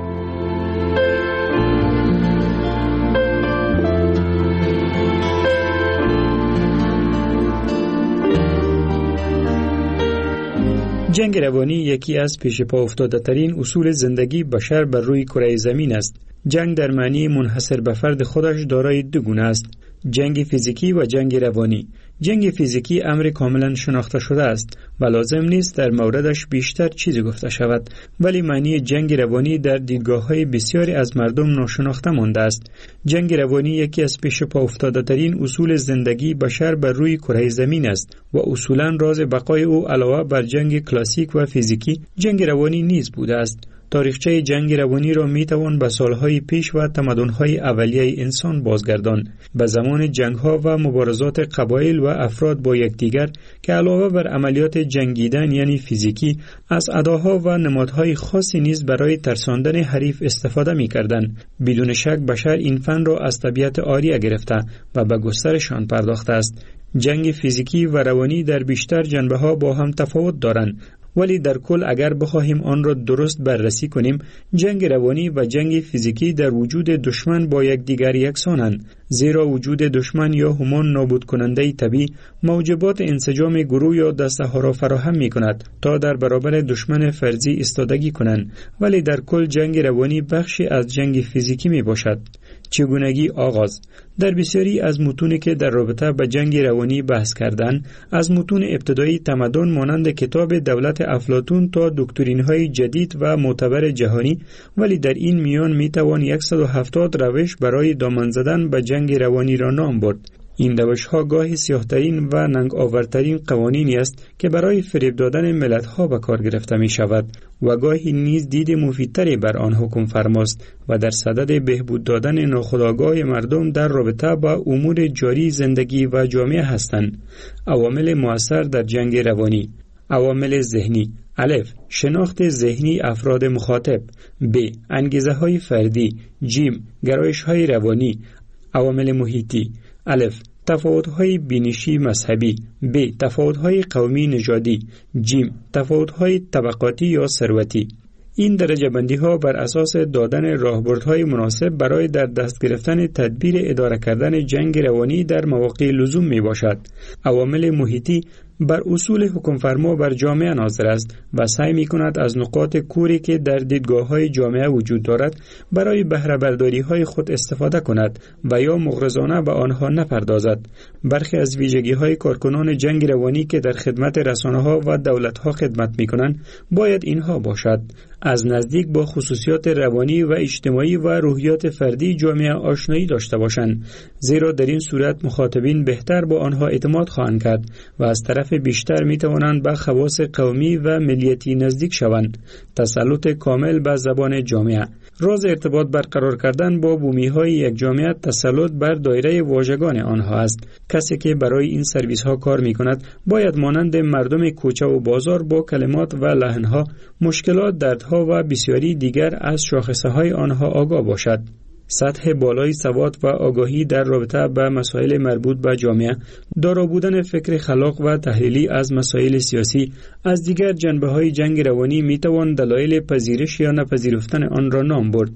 S: جنگ روانی یکی از پیش پا افتاده ترین اصول زندگی بشر بر روی کره زمین است. جنگ در معنی منحصر به فرد خودش دارای دو گونه است: جنگ فیزیکی و جنگ روانی. جنگ فیزیکی امر کاملا شناخته شده است و لازم نیست در موردش بیشتر چیزی گفته شود، ولی معنی جنگ روانی در دیدگاه‌های بسیاری از مردم ناشناخته مانده است. جنگ روانی یکی از پیش پا افتاده ترین اصول زندگی بشر بر روی کره زمین است و اصولا راز بقای او علاوه بر جنگ کلاسیک و فیزیکی جنگ روانی نیز بوده است. تاریخچه جنگ روانی را می توان به سالهای پیش و تمدن‌های اولیه انسان بازگردان، به زمان جنگ‌ها و مبارزات قبایل و افراد با یکدیگر که علاوه بر عملیات جنگیدن یعنی فیزیکی از اداها و نمادهای خاصی نیز برای ترساندن حریف استفاده می‌کردند. بدون شک بشر این فن را از طبیعت آریه گرفته و به گسترشان پرداخته است. جنگ فیزیکی و روانی در بیشتر جنبه‌ها با هم تفاوت دارند، ولی در کل اگر بخواهیم آن را درست بررسی کنیم، جنگ روانی و جنگ فیزیکی در وجود دشمن با یکدیگر یکسانند، زیرا وجود دشمن یا همان نابود کننده طبیعی موجبات انسجام گروه یا دسته ها را فراهم می کند تا در برابر دشمن فرضی ایستادگی کنند، ولی در کل جنگ روانی بخشی از جنگ فیزیکی می باشد. چگونگی آغاز. در بسیاری از متونی که در رابطه با جنگ روانی بحث کردن، از متون ابتدایی تمدن مانند کتاب دولت افلاطون تا دکترین‌های جدید و معتبر جهانی، ولی در این میان میتوان صد و هفتاد روش برای دامن زدن به جنگ روانی را نام برد. این روش‌ها گاهی سیاه‌ترین و ننگ آورترین قوانینی است که برای فریب دادن ملت‌ها به کار گرفته می شود و گاهی نیز دید مفیدتری بر آن حکم فرماست و در صدد بهبود دادن ناخودآگاه مردم در رابطه با امور جاری زندگی و جامعه هستند. عوامل مؤثر در جنگ روانی. عوامل ذهنی: الف، شناخت ذهنی افراد مخاطب. ب، انگیزه های فردی. جیم، گرایش های روانی. عوامل محیطی: الف، تفاوت‌های بینشی مذهبی. ب، تفاوت‌های قومی نژادی. جیم، تفاوت‌های طبقاتی یا ثروتی. این درجه بندی ها بر اساس دادن راهبردهای مناسب برای در دست گرفتن تدبیر اداره کردن جنگ روانی در مواقع لزوم می باشد. عوامل محیطی بر اصول حکم فرما بر جامعه ناظر است و سعی می کند از نقاط کوری که در دیدگاه های جامعه وجود دارد برای بهره برداری های خود استفاده کند و یا مغرضانه به آنها نپردازد. برخی از ویژگی های کارکنان جنگ روانی که در خدمت رسانه ها و دولت ها خدمت می کنند باید اینها باشد: از نزدیک با خصوصیات روانی و اجتماعی و روحیات فردی جامعه آشنایی داشته باشند، زیرا در این صورت مخاطبین بهتر با آنها اعتماد خواهند کرد و از طرف بیشتر می توانند به خواص قومی و ملیتی نزدیک شوند. تسلط کامل بر زبان جامعه. راز ارتباط برقرار کردن با بومی های یک جامعه تسلط بر دایره واژگان آنها است. کسی که برای این سرویس ها کار می کند باید مانند مردم کوچه و بازار با کلمات و لحن ها، مشکلات، دردها و بسیاری دیگر از شاخصه های آنها آگاه باشد. سطح بالای سواد و آگاهی در رابطه با مسائل مربوط به جامعه، دارا بودن فکر خلاق و تحلیلی از مسائل سیاسی. از دیگر جنبه‌های جنگ روانی میتوان دلایل پذیرش یا نپذیرفتن آن را نام برد.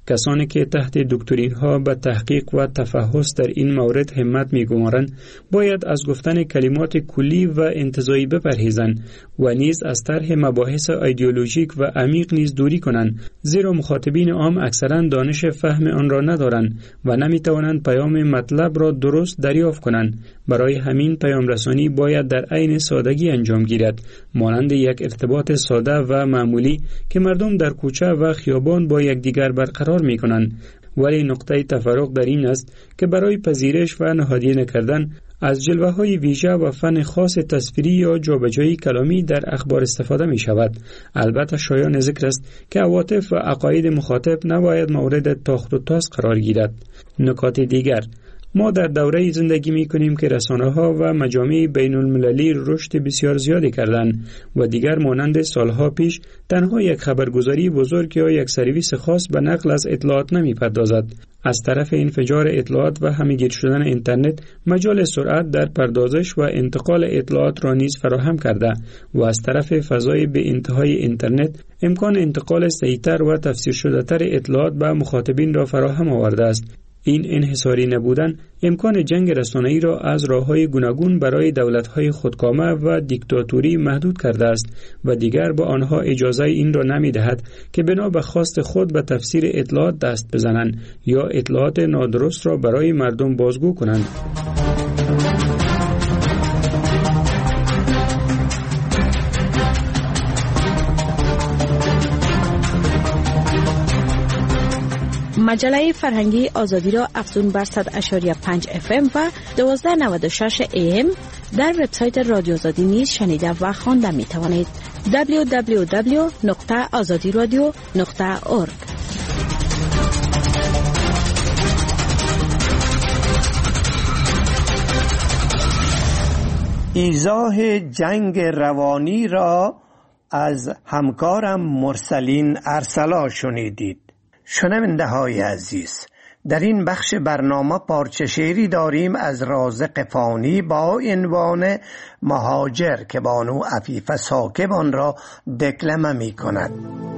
S: کسانی که تحت دکترین ها به تحقیق و تفحص در این مورد همت می‌گمارند باید از گفتن کلمات کلی و انتزاعی بپرهیزند و نیز از طرح مباحث ایدئولوژیک و عمیق نیز دوری کنند، زیرا مخاطبین عام اکثرا دانش فهم آن را ندارند و نمی‌توانند پیام مطلب را درست دریافت کنند. برای همین پیام رسانی باید در عین سادگی انجام گیرد، مانند یک ارتباط ساده و معمولی که مردم در کوچه و خیابان با یکدیگر برقرار می‌کنند. ولی نقطه تفرق در این است که برای پذیرش و نهادینه کردن از جلوه‌های ویژه و فن خاص تصویری یا جابجایی کلامی در اخبار استفاده می شود. البته شایان ذکر است که عواطف و عقاید مخاطب نباید مورد تاخت و تاز قرار گیرد. نکات دیگر: ما در دوره زندگی می کنیم که رسانه ها و مجامع بین المللی رشد بسیار زیادی کردند و دیگر مانند سالها پیش تنها یک خبرگزاری بزرگ یا یک سرویس خاص به نقل از اطلاعات نمی پردازد. از طرف انفجار اطلاعات و همه‌گیر شدن اینترنت مجال سرعت در پردازش و انتقال اطلاعات را نیز فراهم کرده و از طرف فضای به انتهای اینترنت امکان انتقال صحیح‌تر و تفسیر شده‌تر اطلاعات به مخاطبین را فراهم آورده است. این انحصاری نبودن امکان جنگ رسانه‌ای را از راه‌های گوناگون برای دولت‌های خودکامه و دیکتاتوری محدود کرده است و دیگر با آنها اجازه این را نمی‌دهد که بنا به خواست خود به تفسیر اطلاعات دست بزنند یا اطلاعات نادرست را برای مردم بازگو کنند.
U: مجله فرهنگی آزادی را افزون بر صد و پنج اف ام و دوازده نود و شش ای ام در وبسایت رادیو آزادی نیز شنیده و خوانده می توانید. دبلیو دبلیو دبلیو نقطه آزادی رادیو نقطه اورگ.
Q: ایضاح جنگ روانی را از همکارم مرسلین ارسلا شنیدید. شنونده های عزیز، در این بخش برنامه پارچه شعری داریم از رازق فانی با عنوان مهاجر که بانو عفیفه ساکب آن را دکلمه می کند.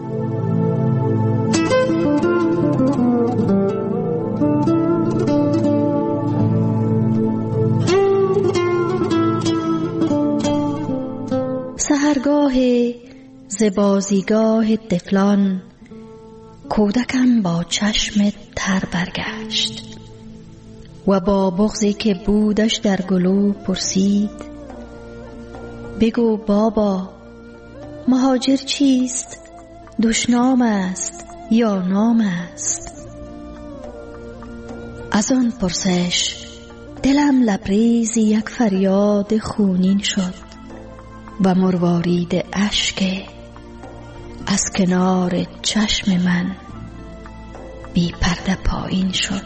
T: سحرگاه زبازیگاه طفلان، کودکم با چشم تر برگشت و با بغضی که بودش در گلو پرسید: بگو بابا، مهاجر چیست؟ دشنام است یا نام است؟ از آن پرسش دلم لبریز یک فریاد خونین شد و مروارید اشک از کنار چشم من بی پرده پایین شد.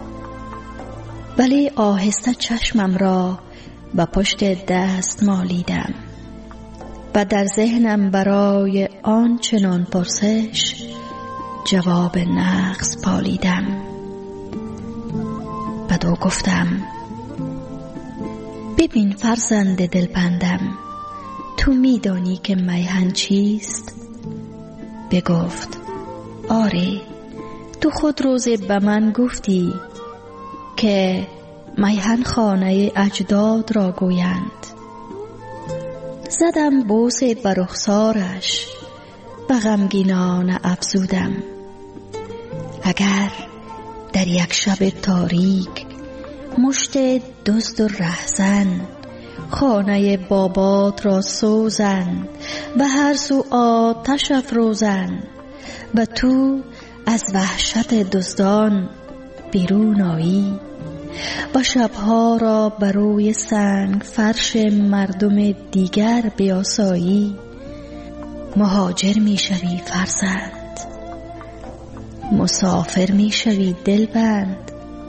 T: ولی آهسته چشمم را به پشت دست مالیدم و در ذهنم برای آن چنان پرسش جواب نقص پالیدم. بعد گفتم: ببین فرزند دلبندم، تو میدانی که میهن چیست؟ بگفت: آره، تو خود روزی به من گفتی که میهن خانه اجداد را گویند. زدم بوسه بر رخسارش و غمگینانه افزودم: اگر در یک شب تاریک مشت دزد و رهزن خانه بابات را سوزند و هر سو آتش افروزند و تو از وحشت دزدان بیرون آیی و شبها را بر روی سنگ فرش مردم دیگر بیاسایی، مهاجر می شوی فرزند، مسافر می شوی دلبند.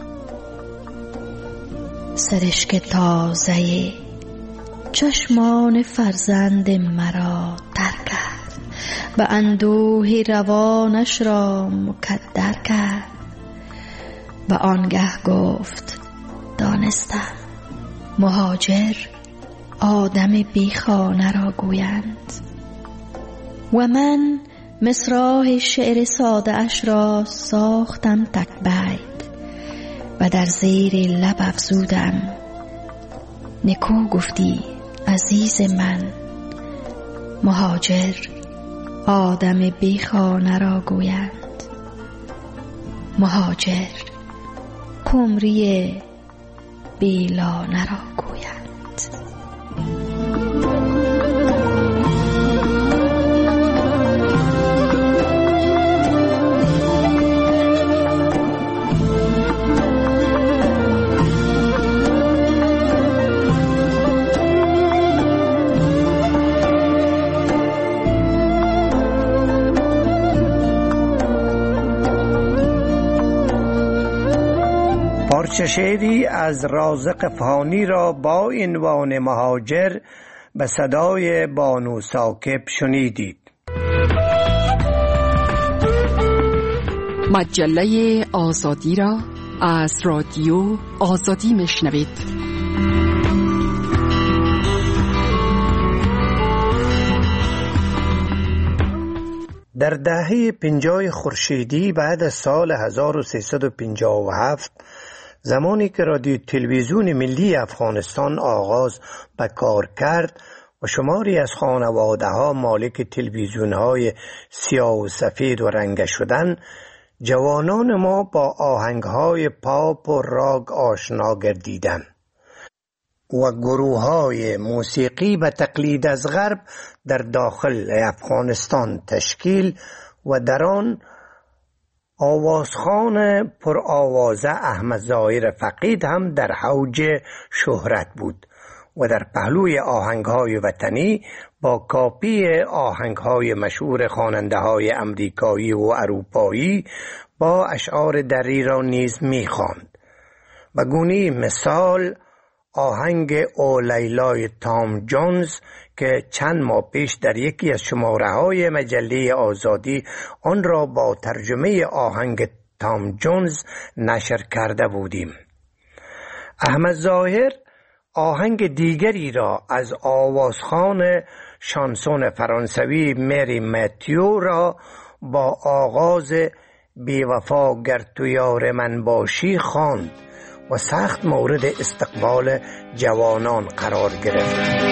T: سرشک تازه چشمان فرزند مرا تر کرد و اندوه روانش را مکدر کرد و آنگه گفت: دانستم مهاجر آدم بی خانه را گویند و من مصرع شعر ساده اش را ساختم تک بیت و در زیر لب افزودم: نکو گفتی عزیز من، مهاجر آدم بی خانه را گویند، مهاجر قمری بی لانه را گویند.
Q: پارچه شعری از رازق فانی را با عنوان مهاجر به صدای بانو ثاقب شنیدید.
P: مجله آزادی را از رادیو آزادی میشنوید.
Q: در دهه پنجاه خورشیدی بعد از سال هزار و سیصد و پنجاه و هفت، زمانی که رادیو تلویزیون ملی افغانستان آغاز به کار کرد و شماری از خانواده ها مالک تلویزیون های سیاه و سفید و رنگ شدن، جوانان ما با آهنگ های پاپ و راگ آشنا گردیدن و گروه های موسیقی به تقلید از غرب در داخل افغانستان تشکیل و در آن آوازخوان پر آوازه احمد ظاهر فقید هم در اوج شهرت بود و در پهلوی آهنگ‌های وطنی با کاپی آهنگ‌های مشهور خواننده‌های امریکایی و اروپایی با اشعار دری را نیز می‌خواند. به گونه مثال آهنگ او لیلای تام جونز که چند ماه پیش در یکی از شماره‌های مجله آزادی آن را با ترجمه آهنگ تام جونز نشر کرده بودیم. احمد ظاهر آهنگ دیگری را از آوازخوان شانسون فرانسوی مری متیو را با آغاز بی وفا گر تو یار من باشی خواند و سخت مورد استقبال جوانان قرار گرفت.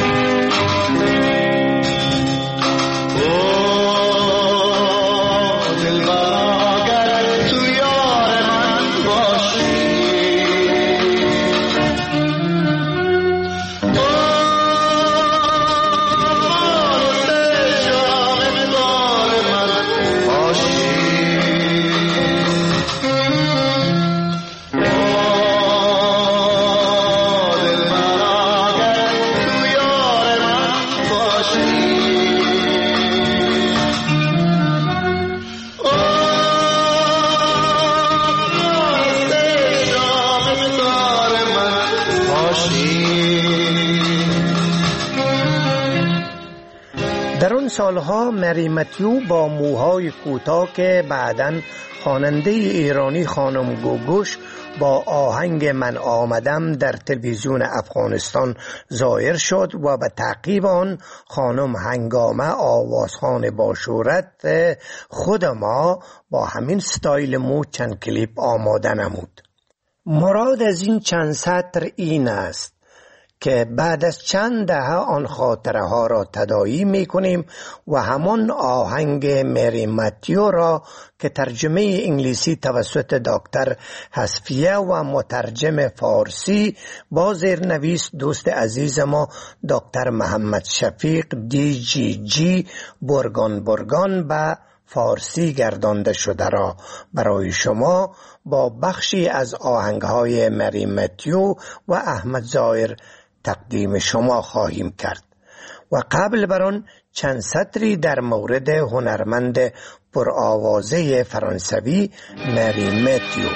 Q: در اون سالها مری متیو با موهای کوتاه که بعداً خواننده ایرانی خانم گوگوش با آهنگ من آمدم در تلویزیون افغانستان ظاهر شد و به تعقیب آن خانم هنگامه آوازخوان با شهرت خود ما با همین ستایل مو چند کلیپ آماده نمود. مراد از این چند سطر این است که بعد از چند دهه آن خاطره ها را تداعی می کنیم و همان آهنگ مری متیو را که ترجمه انگلیسی توسط دکتر حسفیه و مترجم فارسی با زیرنویس دوست عزیز ما دکتر محمد شفیق دی جی جی برگان برگان به فارسی گردانده شده را برای شما با بخشی از آهنگهای مری متیو و احمد ظاهر تقدیم شما خواهیم کرد و قبل بر آن چند سطری در مورد هنرمند پرآوازه فرانسوی مری متیو.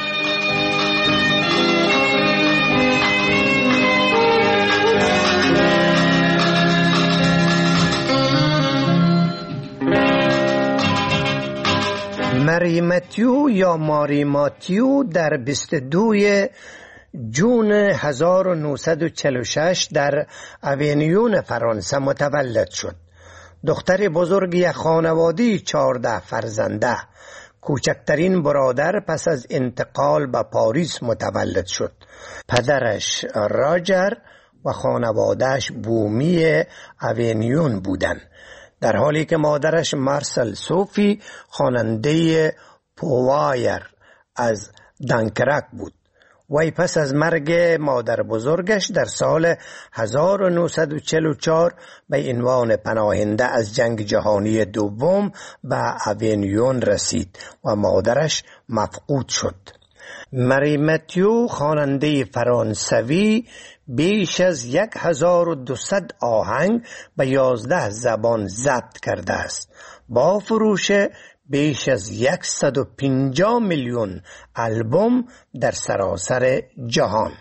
Q: مری متیو یا ماری ماتیو در بیست و دو جون هزار و نهصد و چهل و شش در اوینیون فرانسه متولد شد. دختر بزرگ یک خانواده چهارده فرزنده، کوچکترین برادر پس از انتقال به پاریس متولد شد. پدرش راجر و خانوادهش بومی اوینیون بودند، در حالی که مادرش مارسل صوفی خواننده پوایر از دانکرک بود. وی پس از مرگ مادر بزرگش در سال هزار و نهصد و چهل و چهار به عنوان پناهنده از جنگ جهانی دوم به اوینیون رسید و مادرش مفقود شد. مری متیو خواننده فرانسوی بیش از یک هزار و دویست آهنگ به یازده زبان ضبط کرده است، با فروش بیش از صد و پنجاه میلیون آلبوم در سراسر جهان.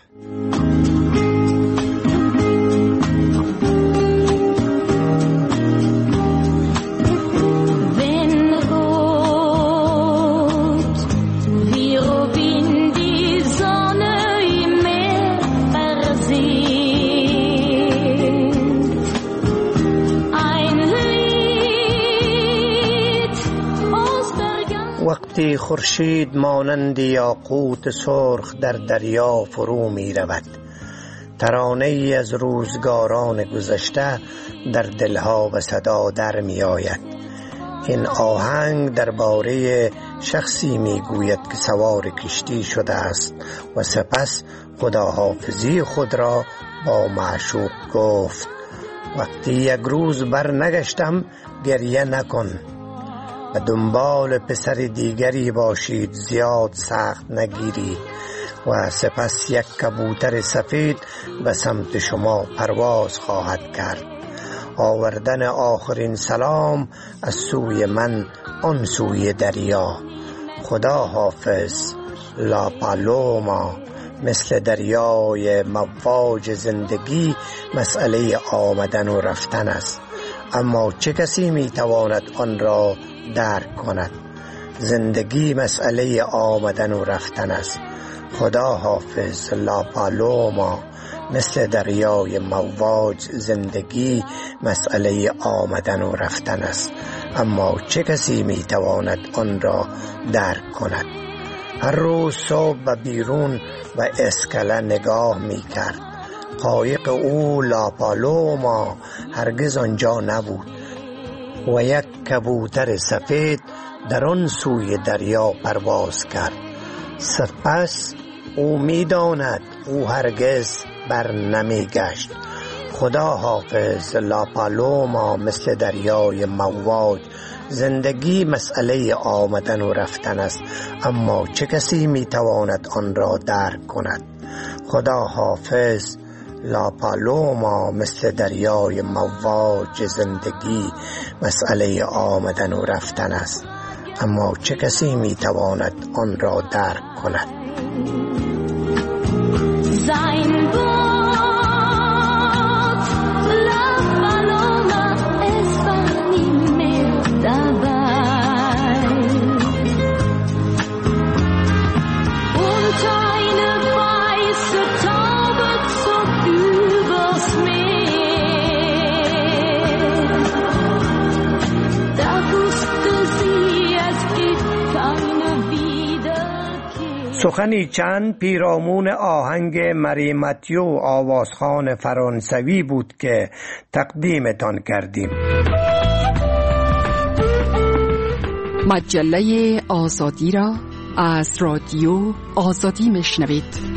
Q: وقتی خورشید مانند یاقوت سرخ در دریا فرو می رود، ترانه ای از روزگاران گذشته در دلها و صدا در می آید. این آهنگ درباره شخصی می گوید که سوار کشتی شده است و سپس خداحافظی خود را با معشوق گفت: وقتی یک روز بر نگشتم گریه نکن و دنبال پسر دیگری باشید، زیاد سخت نگیری. و سپس یک کبوتر سفید به سمت شما پرواز خواهد کرد. آوردن آخرین سلام از سوی من آن سوی دریا. خدا حافظ. لا پالوما. مثل دریای مواج زندگی مسئله آمدن و رفتن است، اما چه کسی میتواند آن را درک کند؟ زندگی مسئله آمدن و رفتن است. خدا حافظ. لا پالوما. مثل دریای مواج زندگی مسئله آمدن و رفتن است، اما چه کسی میتواند آن را درک کند؟ هر روز صبح به بیرون و اسکله نگاه میکرد. قایق او لا پالوما هرگز آنجا نبود و یک کبوتر سفید در آن سوی دریا پرواز کرد. سپس او میداند او هرگز بر نمی گشت. خدا حافظ. لا پالوما. مثل دریای مواج زندگی مسئله آمدن و رفتن است، اما چه کسی میتواند آن را درک کند؟ خدا حافظ. لا پالوما. مثل دریای مواج زندگی مسئله آمدن و رفتن است، اما چه کسی میتواند آن را درک کند؟ سخنی چند پیرامون آهنگ مری متیو آوازخوان فرانسوی بود که تقدیمتان کردیم.
P: مجله آزادی را از رادیو آزادی میشنوید.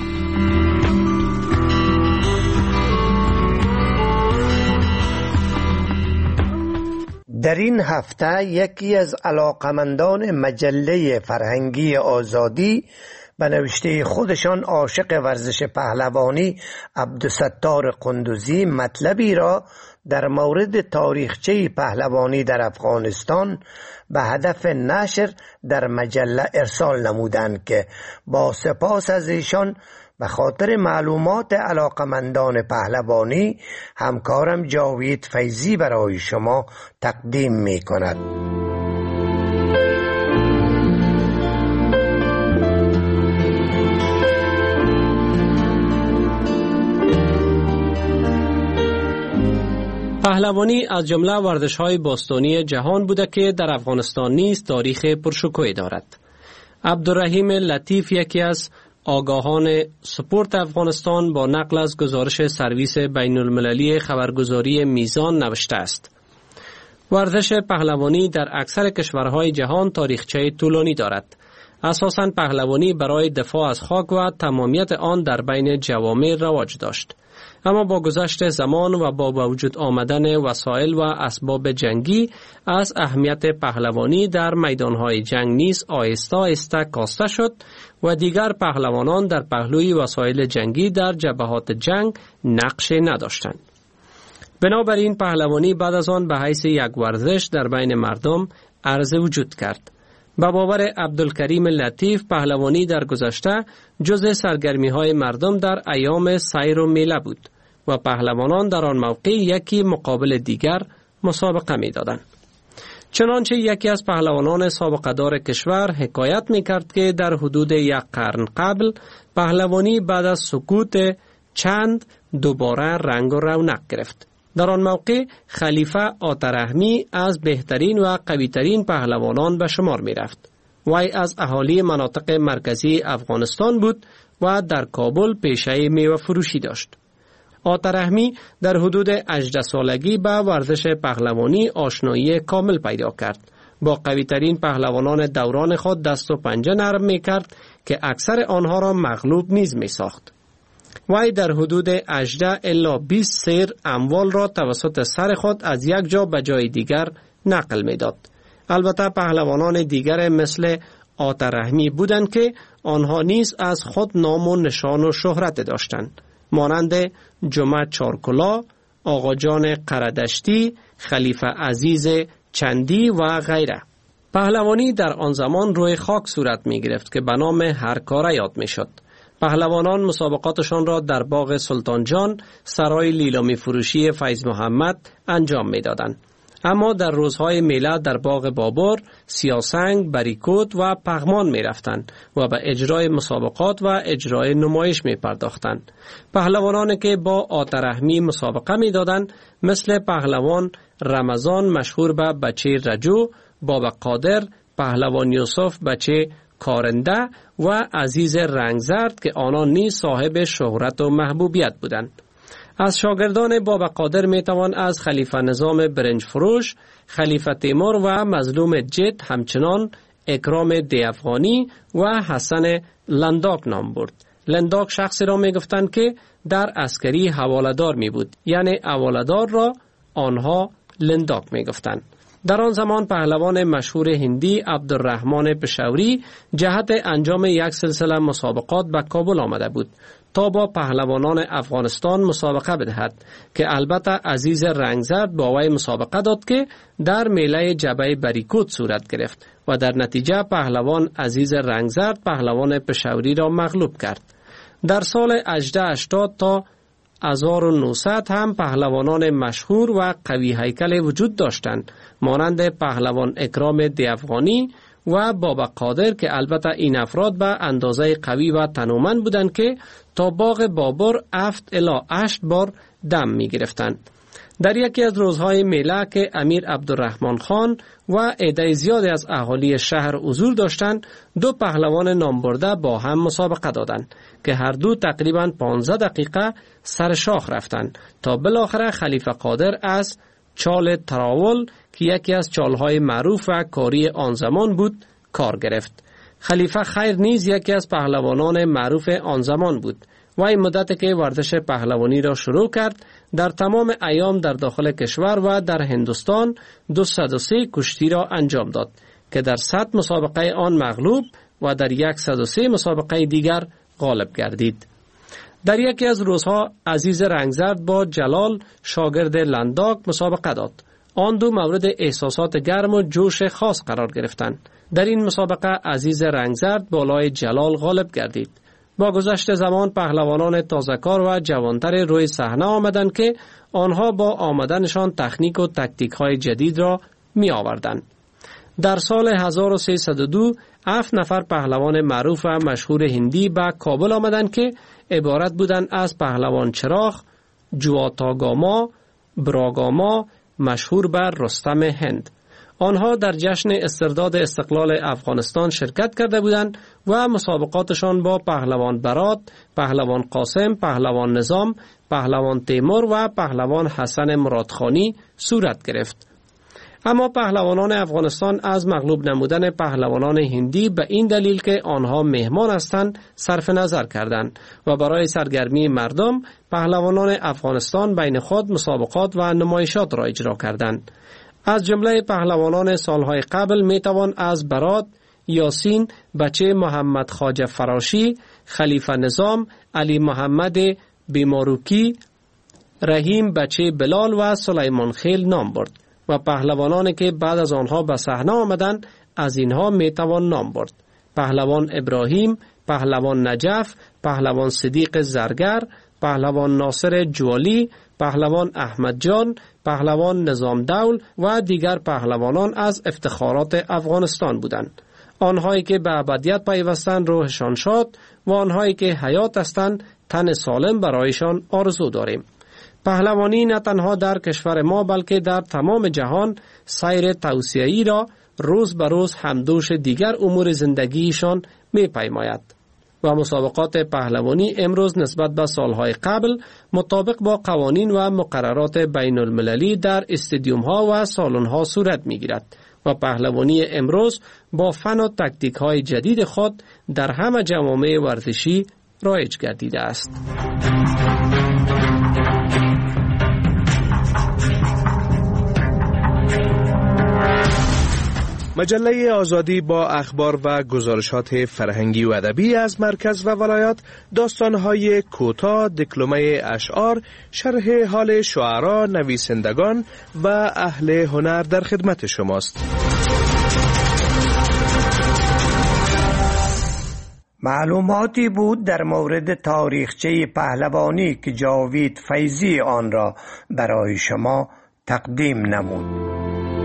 Q: در این هفته یکی از علاقمندان مجله فرهنگی آزادی به نوشته خودشان عاشق ورزش پهلوانی عبدالستار قندوزی مطلبی را در مورد تاریخچه پهلوانی در افغانستان به هدف نشر در مجله ارسال نمودند که با سپاس از ایشان به خاطر معلومات علاقمندان پهلوانی همکارم جاوید فیضی برای شما تقدیم می کند.
N: پهلوانی از جمله ورزش‌های باستانی جهان بوده که در افغانستان نیز تاریخ پرشکوهی دارد. عبدالرحیم لطیف یکی از آگاهان سپورت افغانستان با نقل از گزارش سرویس بین المللی خبرگزاری میزان نوشته است: ورزش پهلوانی در اکثر کشورهای جهان تاریخچه طولانی دارد. اساساً پهلوانی برای دفاع از خاک و تمامیت آن در بین جوامع رواج داشت. اما با گذشت زمان و با وجود آمدن وسایل و اسباب جنگی از اهمیت پهلوانی در میدانهای جنگ نیز آهسته آهسته کاسته شد و دیگر پهلوانان در پهلوی وسایل جنگی در جبهات جنگ نقش نداشتند. بنابراین پهلوانی بعد از آن به حیث یک ورزش در بین مردم عرض وجود کرد. به باور عبدالکریم لطیف، پهلوانی در گذشته جزء سرگرمی‌های مردم در ایام سیر و میله بود و پهلوانان در آن موقع یکی مقابل دیگر مسابقه می‌دادند. چنانچه یکی از پهلوانان سابقه‌دار کشور حکایت می‌کرد که در حدود یک قرن قبل پهلوانی بعد از سکوت چند دوباره رنگ و رونق گرفت. در آن موقع خلیفه آترحمی از بهترین و قویترین پهلوانان به شمار می رفت. وی از اهالی مناطق مرکزی افغانستان بود و در کابل پیشه میوه فروشی داشت. آترحمی در حدود هجده سالگی به ورزش پهلوانی آشنایی کامل پیدا کرد. با قویترین پهلوانان دوران خود دست و پنجه نرم می کرد که اکثر آنها را مغلوب نیز می ساخت. وی در حدود هجده الی بیست سیر اموال را توسط سر خود از یک جا به جای دیگر نقل می داد. البته پهلوانان دیگر مثل آترحمی بودند که آنها نیز از خود نام و نشان و شهرت داشتند، مانند جمعه چارکلا، آقا جان قردشتی، خلیفه عزیز چندی و غیره. پهلوانی در آن زمان روی خاک صورت می گرفت که به نام هر کاره یاد می شد. پهلوانان مسابقاتشان را در باغ سلطان جان، سرای لیلامی فروشی فیض محمد انجام می دادند. اما در روزهای میله در باغ بابر، سیاسنگ، بریکوت و پغمان می رفتند و به اجرای مسابقات و اجرای نمایش می پرداختند. پهلوانانی که با آترحمی مسابقه می دادند مثل پهلوان رمضان مشهور به بچه رجو، بابا قادر، پهلوان یوسف بچه کارنده و عزیز رنگزرد که آنان نیز صاحب شهرت و محبوبیت بودند. از شاگردان بابا قادر می توان از خلیفه نظام برنج فروش، خلیفه تیمور و مظلوم جد، همچنان اکرام دی افغانی و حسن لنداک نام برد. لنداک شخصی را می گفتند که در عسکری حواله‌دار می بود، یعنی حواله‌دار را آنها لنداک می گفتند. در آن زمان پهلوان مشهور هندی عبدالرحمن پشوری جهت انجام یک سلسله مسابقات به کابل آمده بود تا با پهلوانان افغانستان مسابقه بدهد که البته عزیز رنگزرد با وی مسابقه داد که در میله جبهه بریکوت صورت گرفت و در نتیجه پهلوان عزیز رنگزرد پهلوان پشوری را مغلوب کرد. در سال هجده هشتاد تا هزار و نهصد هم پهلوانان مشهور و قوی هیکل وجود داشتند، مانند پهلوان اکرام دی افغانی و بابا قادر که البته این افراد به اندازه قوی و تنومند بودند که تا باغ بابر هفت الی هشت بار دم می گرفتند. در یکی از روزهای میله که امیر عبدالرحمن خان و عده زیادی از اهالی شهر حضور داشتند، دو پهلوان نامبرده با هم مسابقه دادند که هر دو تقریباً پانزده دقیقه سر شاخ رفتند تا بالاخره خلیفه قادر از چال تراول که یکی از چالهای معروف و کاری آن زمان بود کار گرفت. خلیفه خیر نیز یکی از پهلوانان معروف آن زمان بود و این مدت که ورزش پهلوانی را شروع کرد در تمام ایام در داخل کشور و در هندوستان دویست و سه کشتی را انجام داد که در صد مسابقه آن مغلوب و در صد و سه مسابقه دیگر غالب گردید. در یکی از روزها عزیز رنگزرد با جلال شاگرد لنداک مسابقه داد. آن دو مورد احساسات گرم و جوش خاص قرار گرفتند. در این مسابقه عزیز رنگزرد بالای جلال غالب گردید. با گذشت زمان پهلوانان تازه‌کار و جوانتر روی صحنه آمدند که آنها با آمدنشان تکنیک و تکتیک‌های جدید را می آوردند. در سال هزار و سیصد و دو هفت نفر پهلوان معروف و مشهور هندی به کابل آمدند که عبارت بودند از پهلوان چراغ، جواتاگاما، براگاما مشهور بر رستم هند. آنها در جشن استرداد استقلال افغانستان شرکت کرده بودند و مسابقاتشان با پهلوان برات، پهلوان قاسم، پهلوان نظام، پهلوان تیمور و پهلوان حسن مرادخانی صورت گرفت. اما پهلوانان افغانستان از مغلوب نمودن پهلوانان هندی به این دلیل که آنها مهمان هستند صرف نظر کردند و برای سرگرمی مردم پهلوانان افغانستان بین خود مسابقات و نمایشات را اجرا کردند. از جمله پهلوانان سالهای قبل می توان از برات، یاسین بچه محمد خواجه فراشی، خلیفه نظام، علی محمد بیماروکی، رحیم بچه بلال و سلیمان خیل نام برد و پهلوانانی که بعد از آنها به صحنه آمدند از اینها می توان نام برد: پهلوان ابراهیم، پهلوان نجف، پهلوان صدیق زرگر، پهلوان ناصر جوالی، پهلوان احمد جان، پهلوان نظام دول و دیگر پهلوانان از افتخارات افغانستان بودند. آنهایی که به ابدیت پیوستند روحشان شاد و آنهایی که حیات هستند تن سالم برایشان آرزو داریم. پهلوانی نه تنها در کشور ما بلکه در تمام جهان سیر توسعه‌ای را روز به روز همدوش دیگر امور زندگیشان می پیماید و مسابقات پهلوانی امروز نسبت به سالهای قبل مطابق با قوانین و مقررات بین المللی در استادیوم ها و سالن ها صورت می گیرد و پهلوانی امروز با فن و تکتیک های جدید خود در همه جوامع ورزشی رایج گردیده است.
C: مجله آزادی با اخبار و گزارشات فرهنگی و ادبی از مرکز و ولایات، داستان‌های کوتاه، دکلمه اشعار، شرح حال شعرا، نویسندگان و اهل هنر در خدمت شماست.
Q: معلوماتی بود در مورد تاریخچه پهلوانی که جاوید فیضی آن را برای شما تقدیم نمود.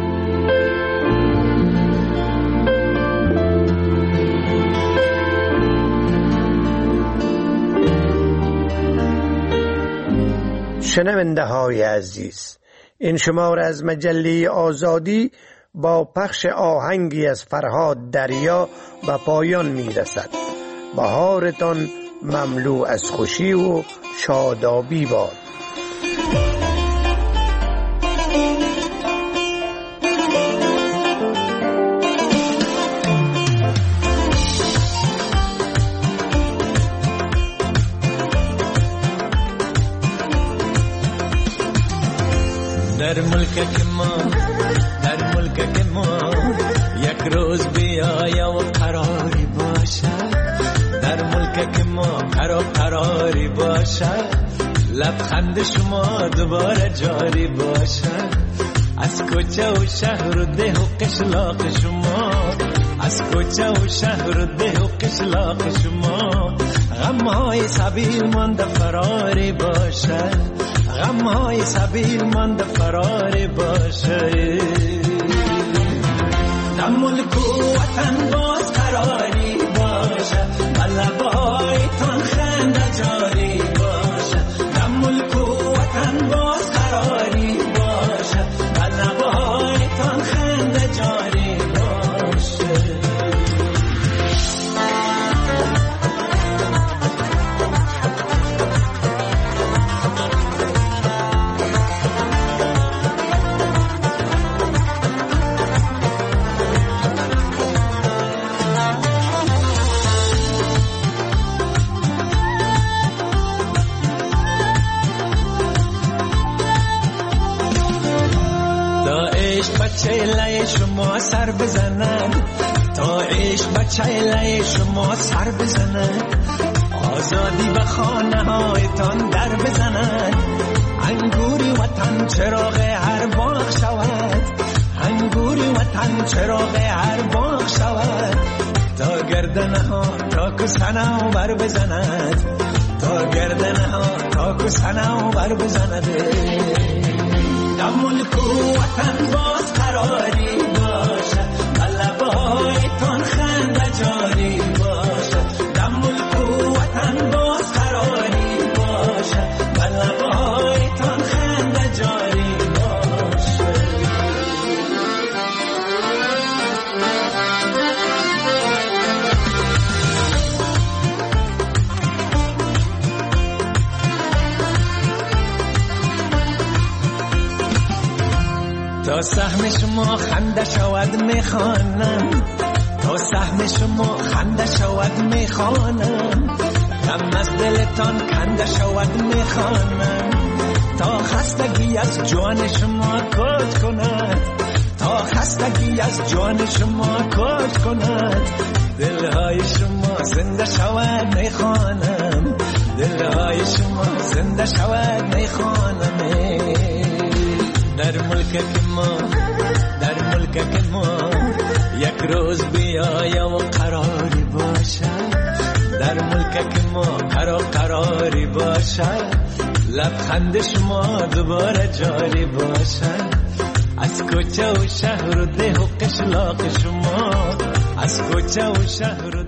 Q: شنونده های عزیز، این شماره از مجله آزادی با پخش آهنگی از فرهاد دریا به پایان می رسد. بهارتان مملو از خوشی و شادابی باد.
V: در ملک ما در ملک ما یک روز بیایا و قراری باشد، در ملک ما قرار قراری باشد، لبخند شما دوباره جاری باشد، از کوچه و شهر و ده و قشلاق شما، از کوچه و شهر و ده و قشلاق شما، غمهای سبیل مانده فراری باشد، غمهای سبیل مانده فراری باشد. در ملک و وطن باز قراری باشد، بلبایتان خنده جاری باشد، در ملک و وطن باز قراری باشد، بلبایتان خنده جاری باشد. بچه لای شما سر بزنن، تا عشق بچه لای شما سر بزنن، آزادی به خانه هایتان در بزنن، انگوری وطن چراغ هر باغ شود، انگوری وطن چراغ هر باغ شود، تا گردنه ها تا کسنه و بر بزند، تا گردنه ها تا کسنه و بر بزند. در ملک و وطن باز قراری باشد، بلبایتان خنده جاری باشد، در ملک و وطن باز قراری باشد، بلبایتان خنده جاری تا سهم شما خنده شود میخوانم، تا سهم شما خنده شود میخوانم، غم از دلتان کنده شود میخوانم، تا خستگی از جان شما کج کند، تا خستگی از جان شما کج کند، دلهای شما زنده شود میخوانم، دلهای شما زنده شود میخوانم. در ملک ما، در ملک ما یک روز بیای و قراری باشد، در ملک ما قرار قراری باشد، لبخند شما دوباره جاری باشد، از کوچه و شهر و ده و قشلاق شما، از کوچه و شهر